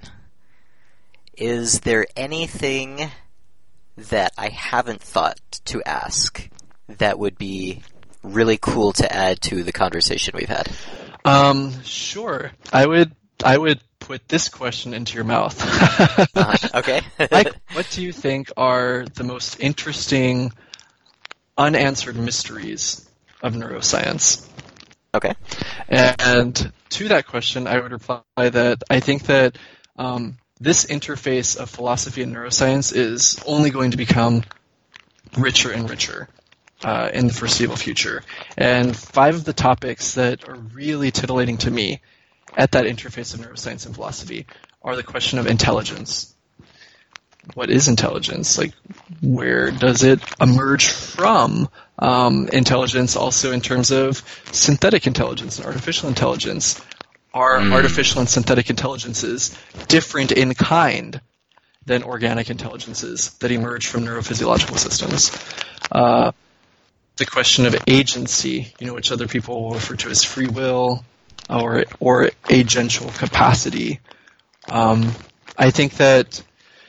Is there anything that I haven't thought to ask that would be really cool to add to the conversation we've had? Um, sure. I would I would put this question into your mouth. uh, okay. Like, what do you think are the most interesting unanswered mysteries of neuroscience? Okay. And to that question, I would reply that I think that um, this interface of philosophy and neuroscience is only going to become richer and richer uh, in the foreseeable future. And five of the topics that are really titillating to me at that interface of neuroscience and philosophy are the question of intelligence. What is intelligence? Like, where does it emerge from? Um, intelligence also in terms of synthetic intelligence and artificial intelligence. Are mm. artificial and synthetic intelligences different in kind than organic intelligences that emerge from neurophysiological systems? Uh, the question of agency, you know, which other people will refer to as free will, or or agential capacity. Um, I think that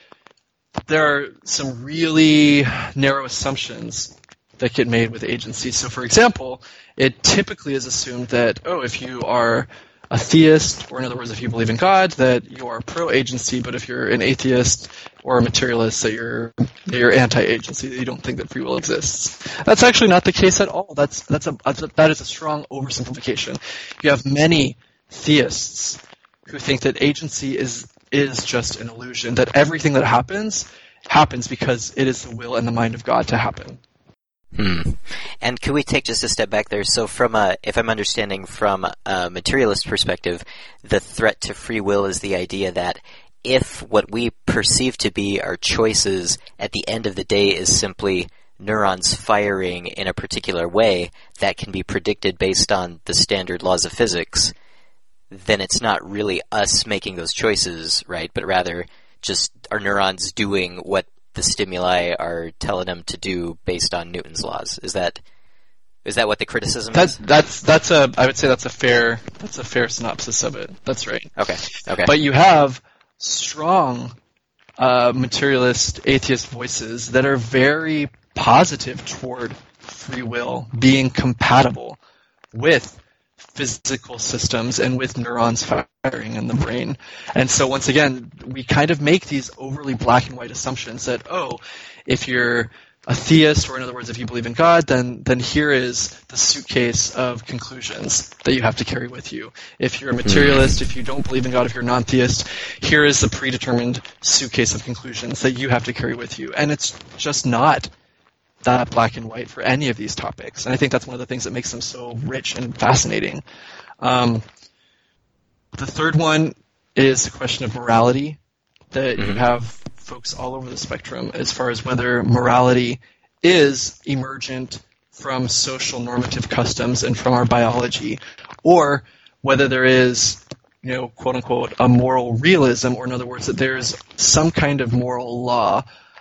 there are some really narrow assumptions that get made with agency. So, for example, it typically is assumed that, oh, if you are a theist, or in other words, if you believe in God, that you are pro-agency, but if you're an atheist or a materialist, that you're that you're anti-agency, that you don't think that free will exists. That's actually not the case at all. That's that's a, that's a that is a strong oversimplification. You have many theists who think that agency is is just an illusion, that everything that happens happens because it is the will and the mind of God to happen. Hmm. And could we take just a step back there? So from a, if I'm understanding from a materialist perspective, the threat to free will is the idea that if what we perceive to be our choices at the end of the day is simply neurons firing in a particular way that can be predicted based on the standard laws of physics, then it's not really us making those choices, right? But rather just our neurons doing what the stimuli are telling them to do based on Newton's laws. Is that is that what the criticism that's, is? That's that's a I would say that's a fair that's a fair synopsis of it. That's right. Okay. Okay. But you have strong uh, materialist atheist voices that are very positive toward free will being compatible with physical systems and with neurons firing in the brain. And so once again, we kind of make these overly black and white assumptions that, oh, if you're a theist, or in other words, if you believe in God, then then here is the suitcase of conclusions that you have to carry with you. If you're a materialist, if you don't believe in God, if you're a non-theist, here is the predetermined suitcase of conclusions that you have to carry with you. And it's just not that black and white for any of these topics. And I think that's one of the things that makes them so rich and fascinating. Um, the third one is the question of morality, that mm-hmm. you have folks all over the spectrum as far as whether morality is emergent from social normative customs and from our biology, or whether there is, you know, quote unquote, a moral realism, or in other words, that there's some kind of moral law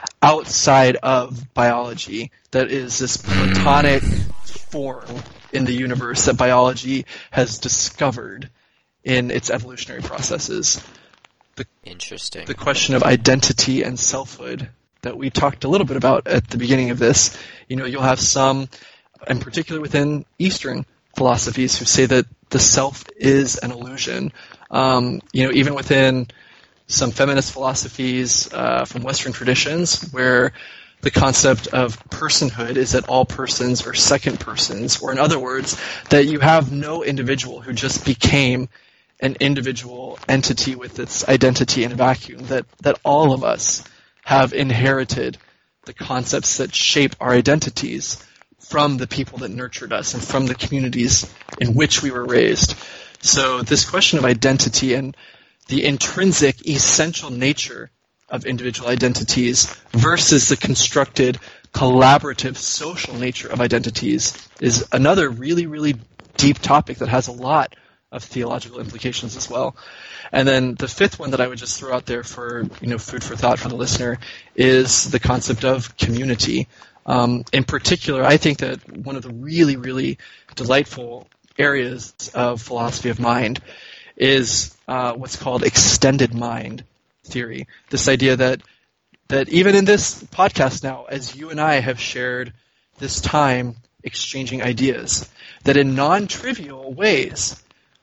outside of biology that is this platonic form in the universe that biology has discovered in its evolutionary processes. The, Interesting. The question of identity and selfhood that we talked a little bit about at the beginning of this. You know, you'll have some, in particular within Eastern philosophies, who say that the self is an illusion. Um, you know, even within some feminist philosophies uh, from Western traditions, where the concept of personhood is that all persons are second persons, or in other words, that you have no individual who just became an individual entity with its identity in a vacuum, that, that all of us have inherited the concepts that shape our identities from the people that nurtured us and from the communities in which we were raised. So this question of identity and the intrinsic, essential nature of individual identities versus the constructed, collaborative, social nature of identities is another really, really deep topic that has a lot of theological implications as well. And then the fifth one that I would just throw out there for, you know, food for thought for the listener is the concept of community. Um, in particular, I think that one of the really, really delightful areas of philosophy of mind is uh, what's called extended mind theory. This idea that that even in this podcast now, as you and I have shared this time exchanging ideas, that in non-trivial ways,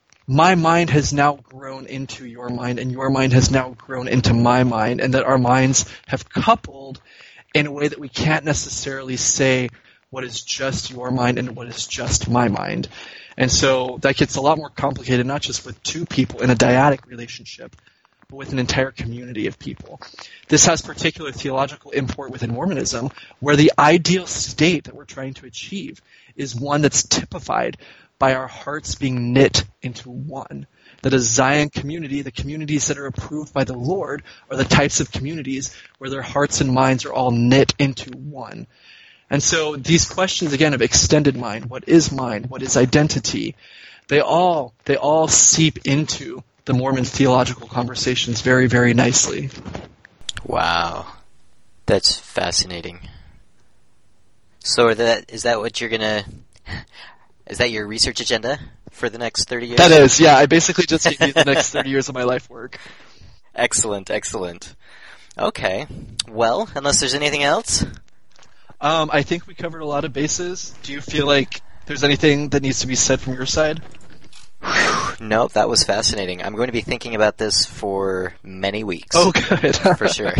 my mind has now grown into your mind, and your mind has now grown into my mind, and that our minds have coupled in a way that we can't necessarily say what is just your mind and what is just my mind. And so that gets a lot more complicated, not just with two people in a dyadic relationship, but with an entire community of people. This has particular theological import within Mormonism, where the ideal state that we're trying to achieve is one that's typified by our hearts being knit into one. That a Zion community, the communities that are approved by the Lord, are the types of communities where their hearts and minds are all knit into one. And so these questions, again, of extended mind, what is mind, what is identity, they all they all seep into the Mormon theological conversations very, very nicely. Wow. That's fascinating. So are that, is that what you're going to... Is that your research agenda for the next thirty years? That is, yeah. I basically just gave you the next thirty years of my life work. Excellent, excellent. Okay. Well, unless there's anything else? Um, I think we covered a lot of bases. Do you feel like there's anything that needs to be said from your side? No, that was fascinating. I'm going to be thinking about this for many weeks. Oh, good. For sure.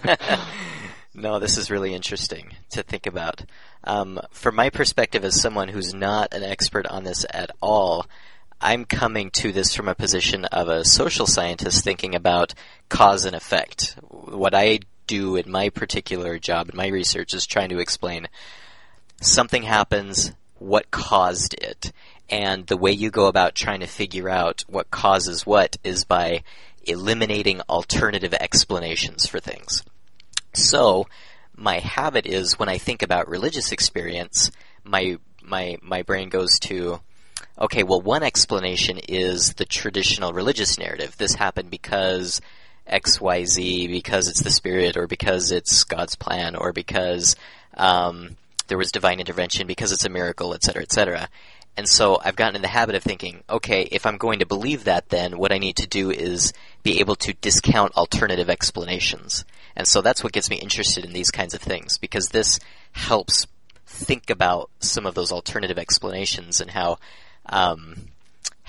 No, this is really interesting to think about. Um, from my perspective as someone who's not an expert on this at all, I'm coming to this from a position of a social scientist thinking about cause and effect. What I do in my particular job, in my research, is trying to explain something happens, what caused it. And the way you go about trying to figure out what causes what is by eliminating alternative explanations for things. So, my habit is when I think about religious experience, my my my brain goes to, okay, well, one explanation is the traditional religious narrative. This happened because X Y Z, because it's the Spirit, or because it's God's plan, or because um, there was divine intervention, because it's a miracle, et cetera, et cetera. And so I've gotten in the habit of thinking, okay, if I'm going to believe that, then what I need to do is be able to discount alternative explanations. And so that's what gets me interested in these kinds of things, because this helps think about some of those alternative explanations and how um,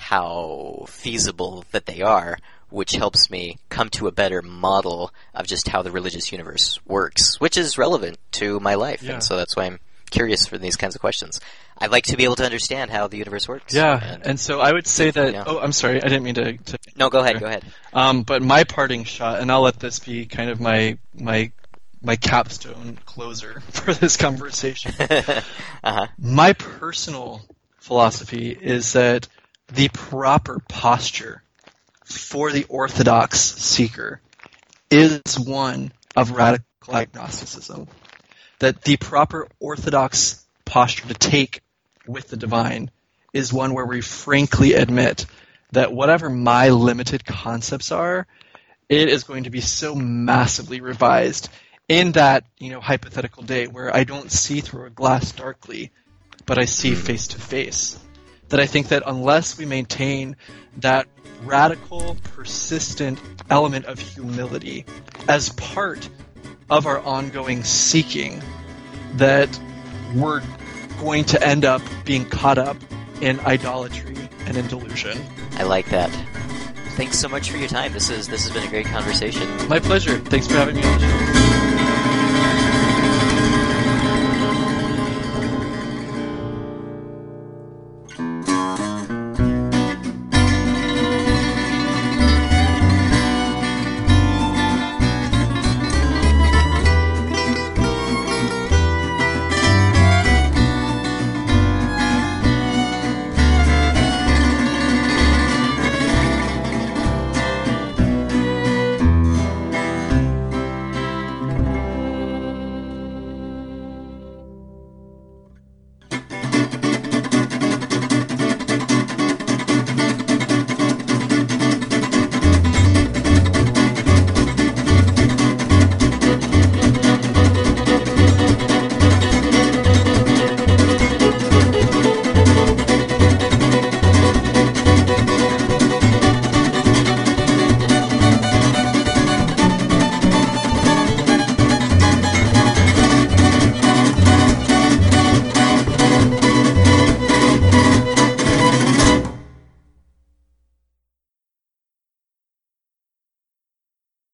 how feasible that they are, which helps me come to a better model of just how the religious universe works, which is relevant to my life. Yeah. And so that's why I'm curious for these kinds of questions. I like to be able to understand how the universe works. Yeah, and, and so I would say that... Yeah. Oh, I'm sorry, I didn't mean to... to No, go ahead, go ahead. Um, but my parting shot, and I'll let this be kind of my my my capstone closer for this conversation. uh-huh. My personal philosophy is that the proper posture for the orthodox seeker is one of radical agnosticism. That the proper orthodox posture to take with the divine is one where we frankly admit that whatever my limited concepts are, it is going to be so massively revised in that, you know, hypothetical day where I don't see through a glass darkly, but I see face to face. That I think that unless we maintain that radical, persistent element of humility as part of our ongoing seeking, that we're going to end up being caught up in idolatry and in delusion. I like that. Thanks so much for your time. This is this has been a great conversation. My pleasure. Thanks for having me on the show.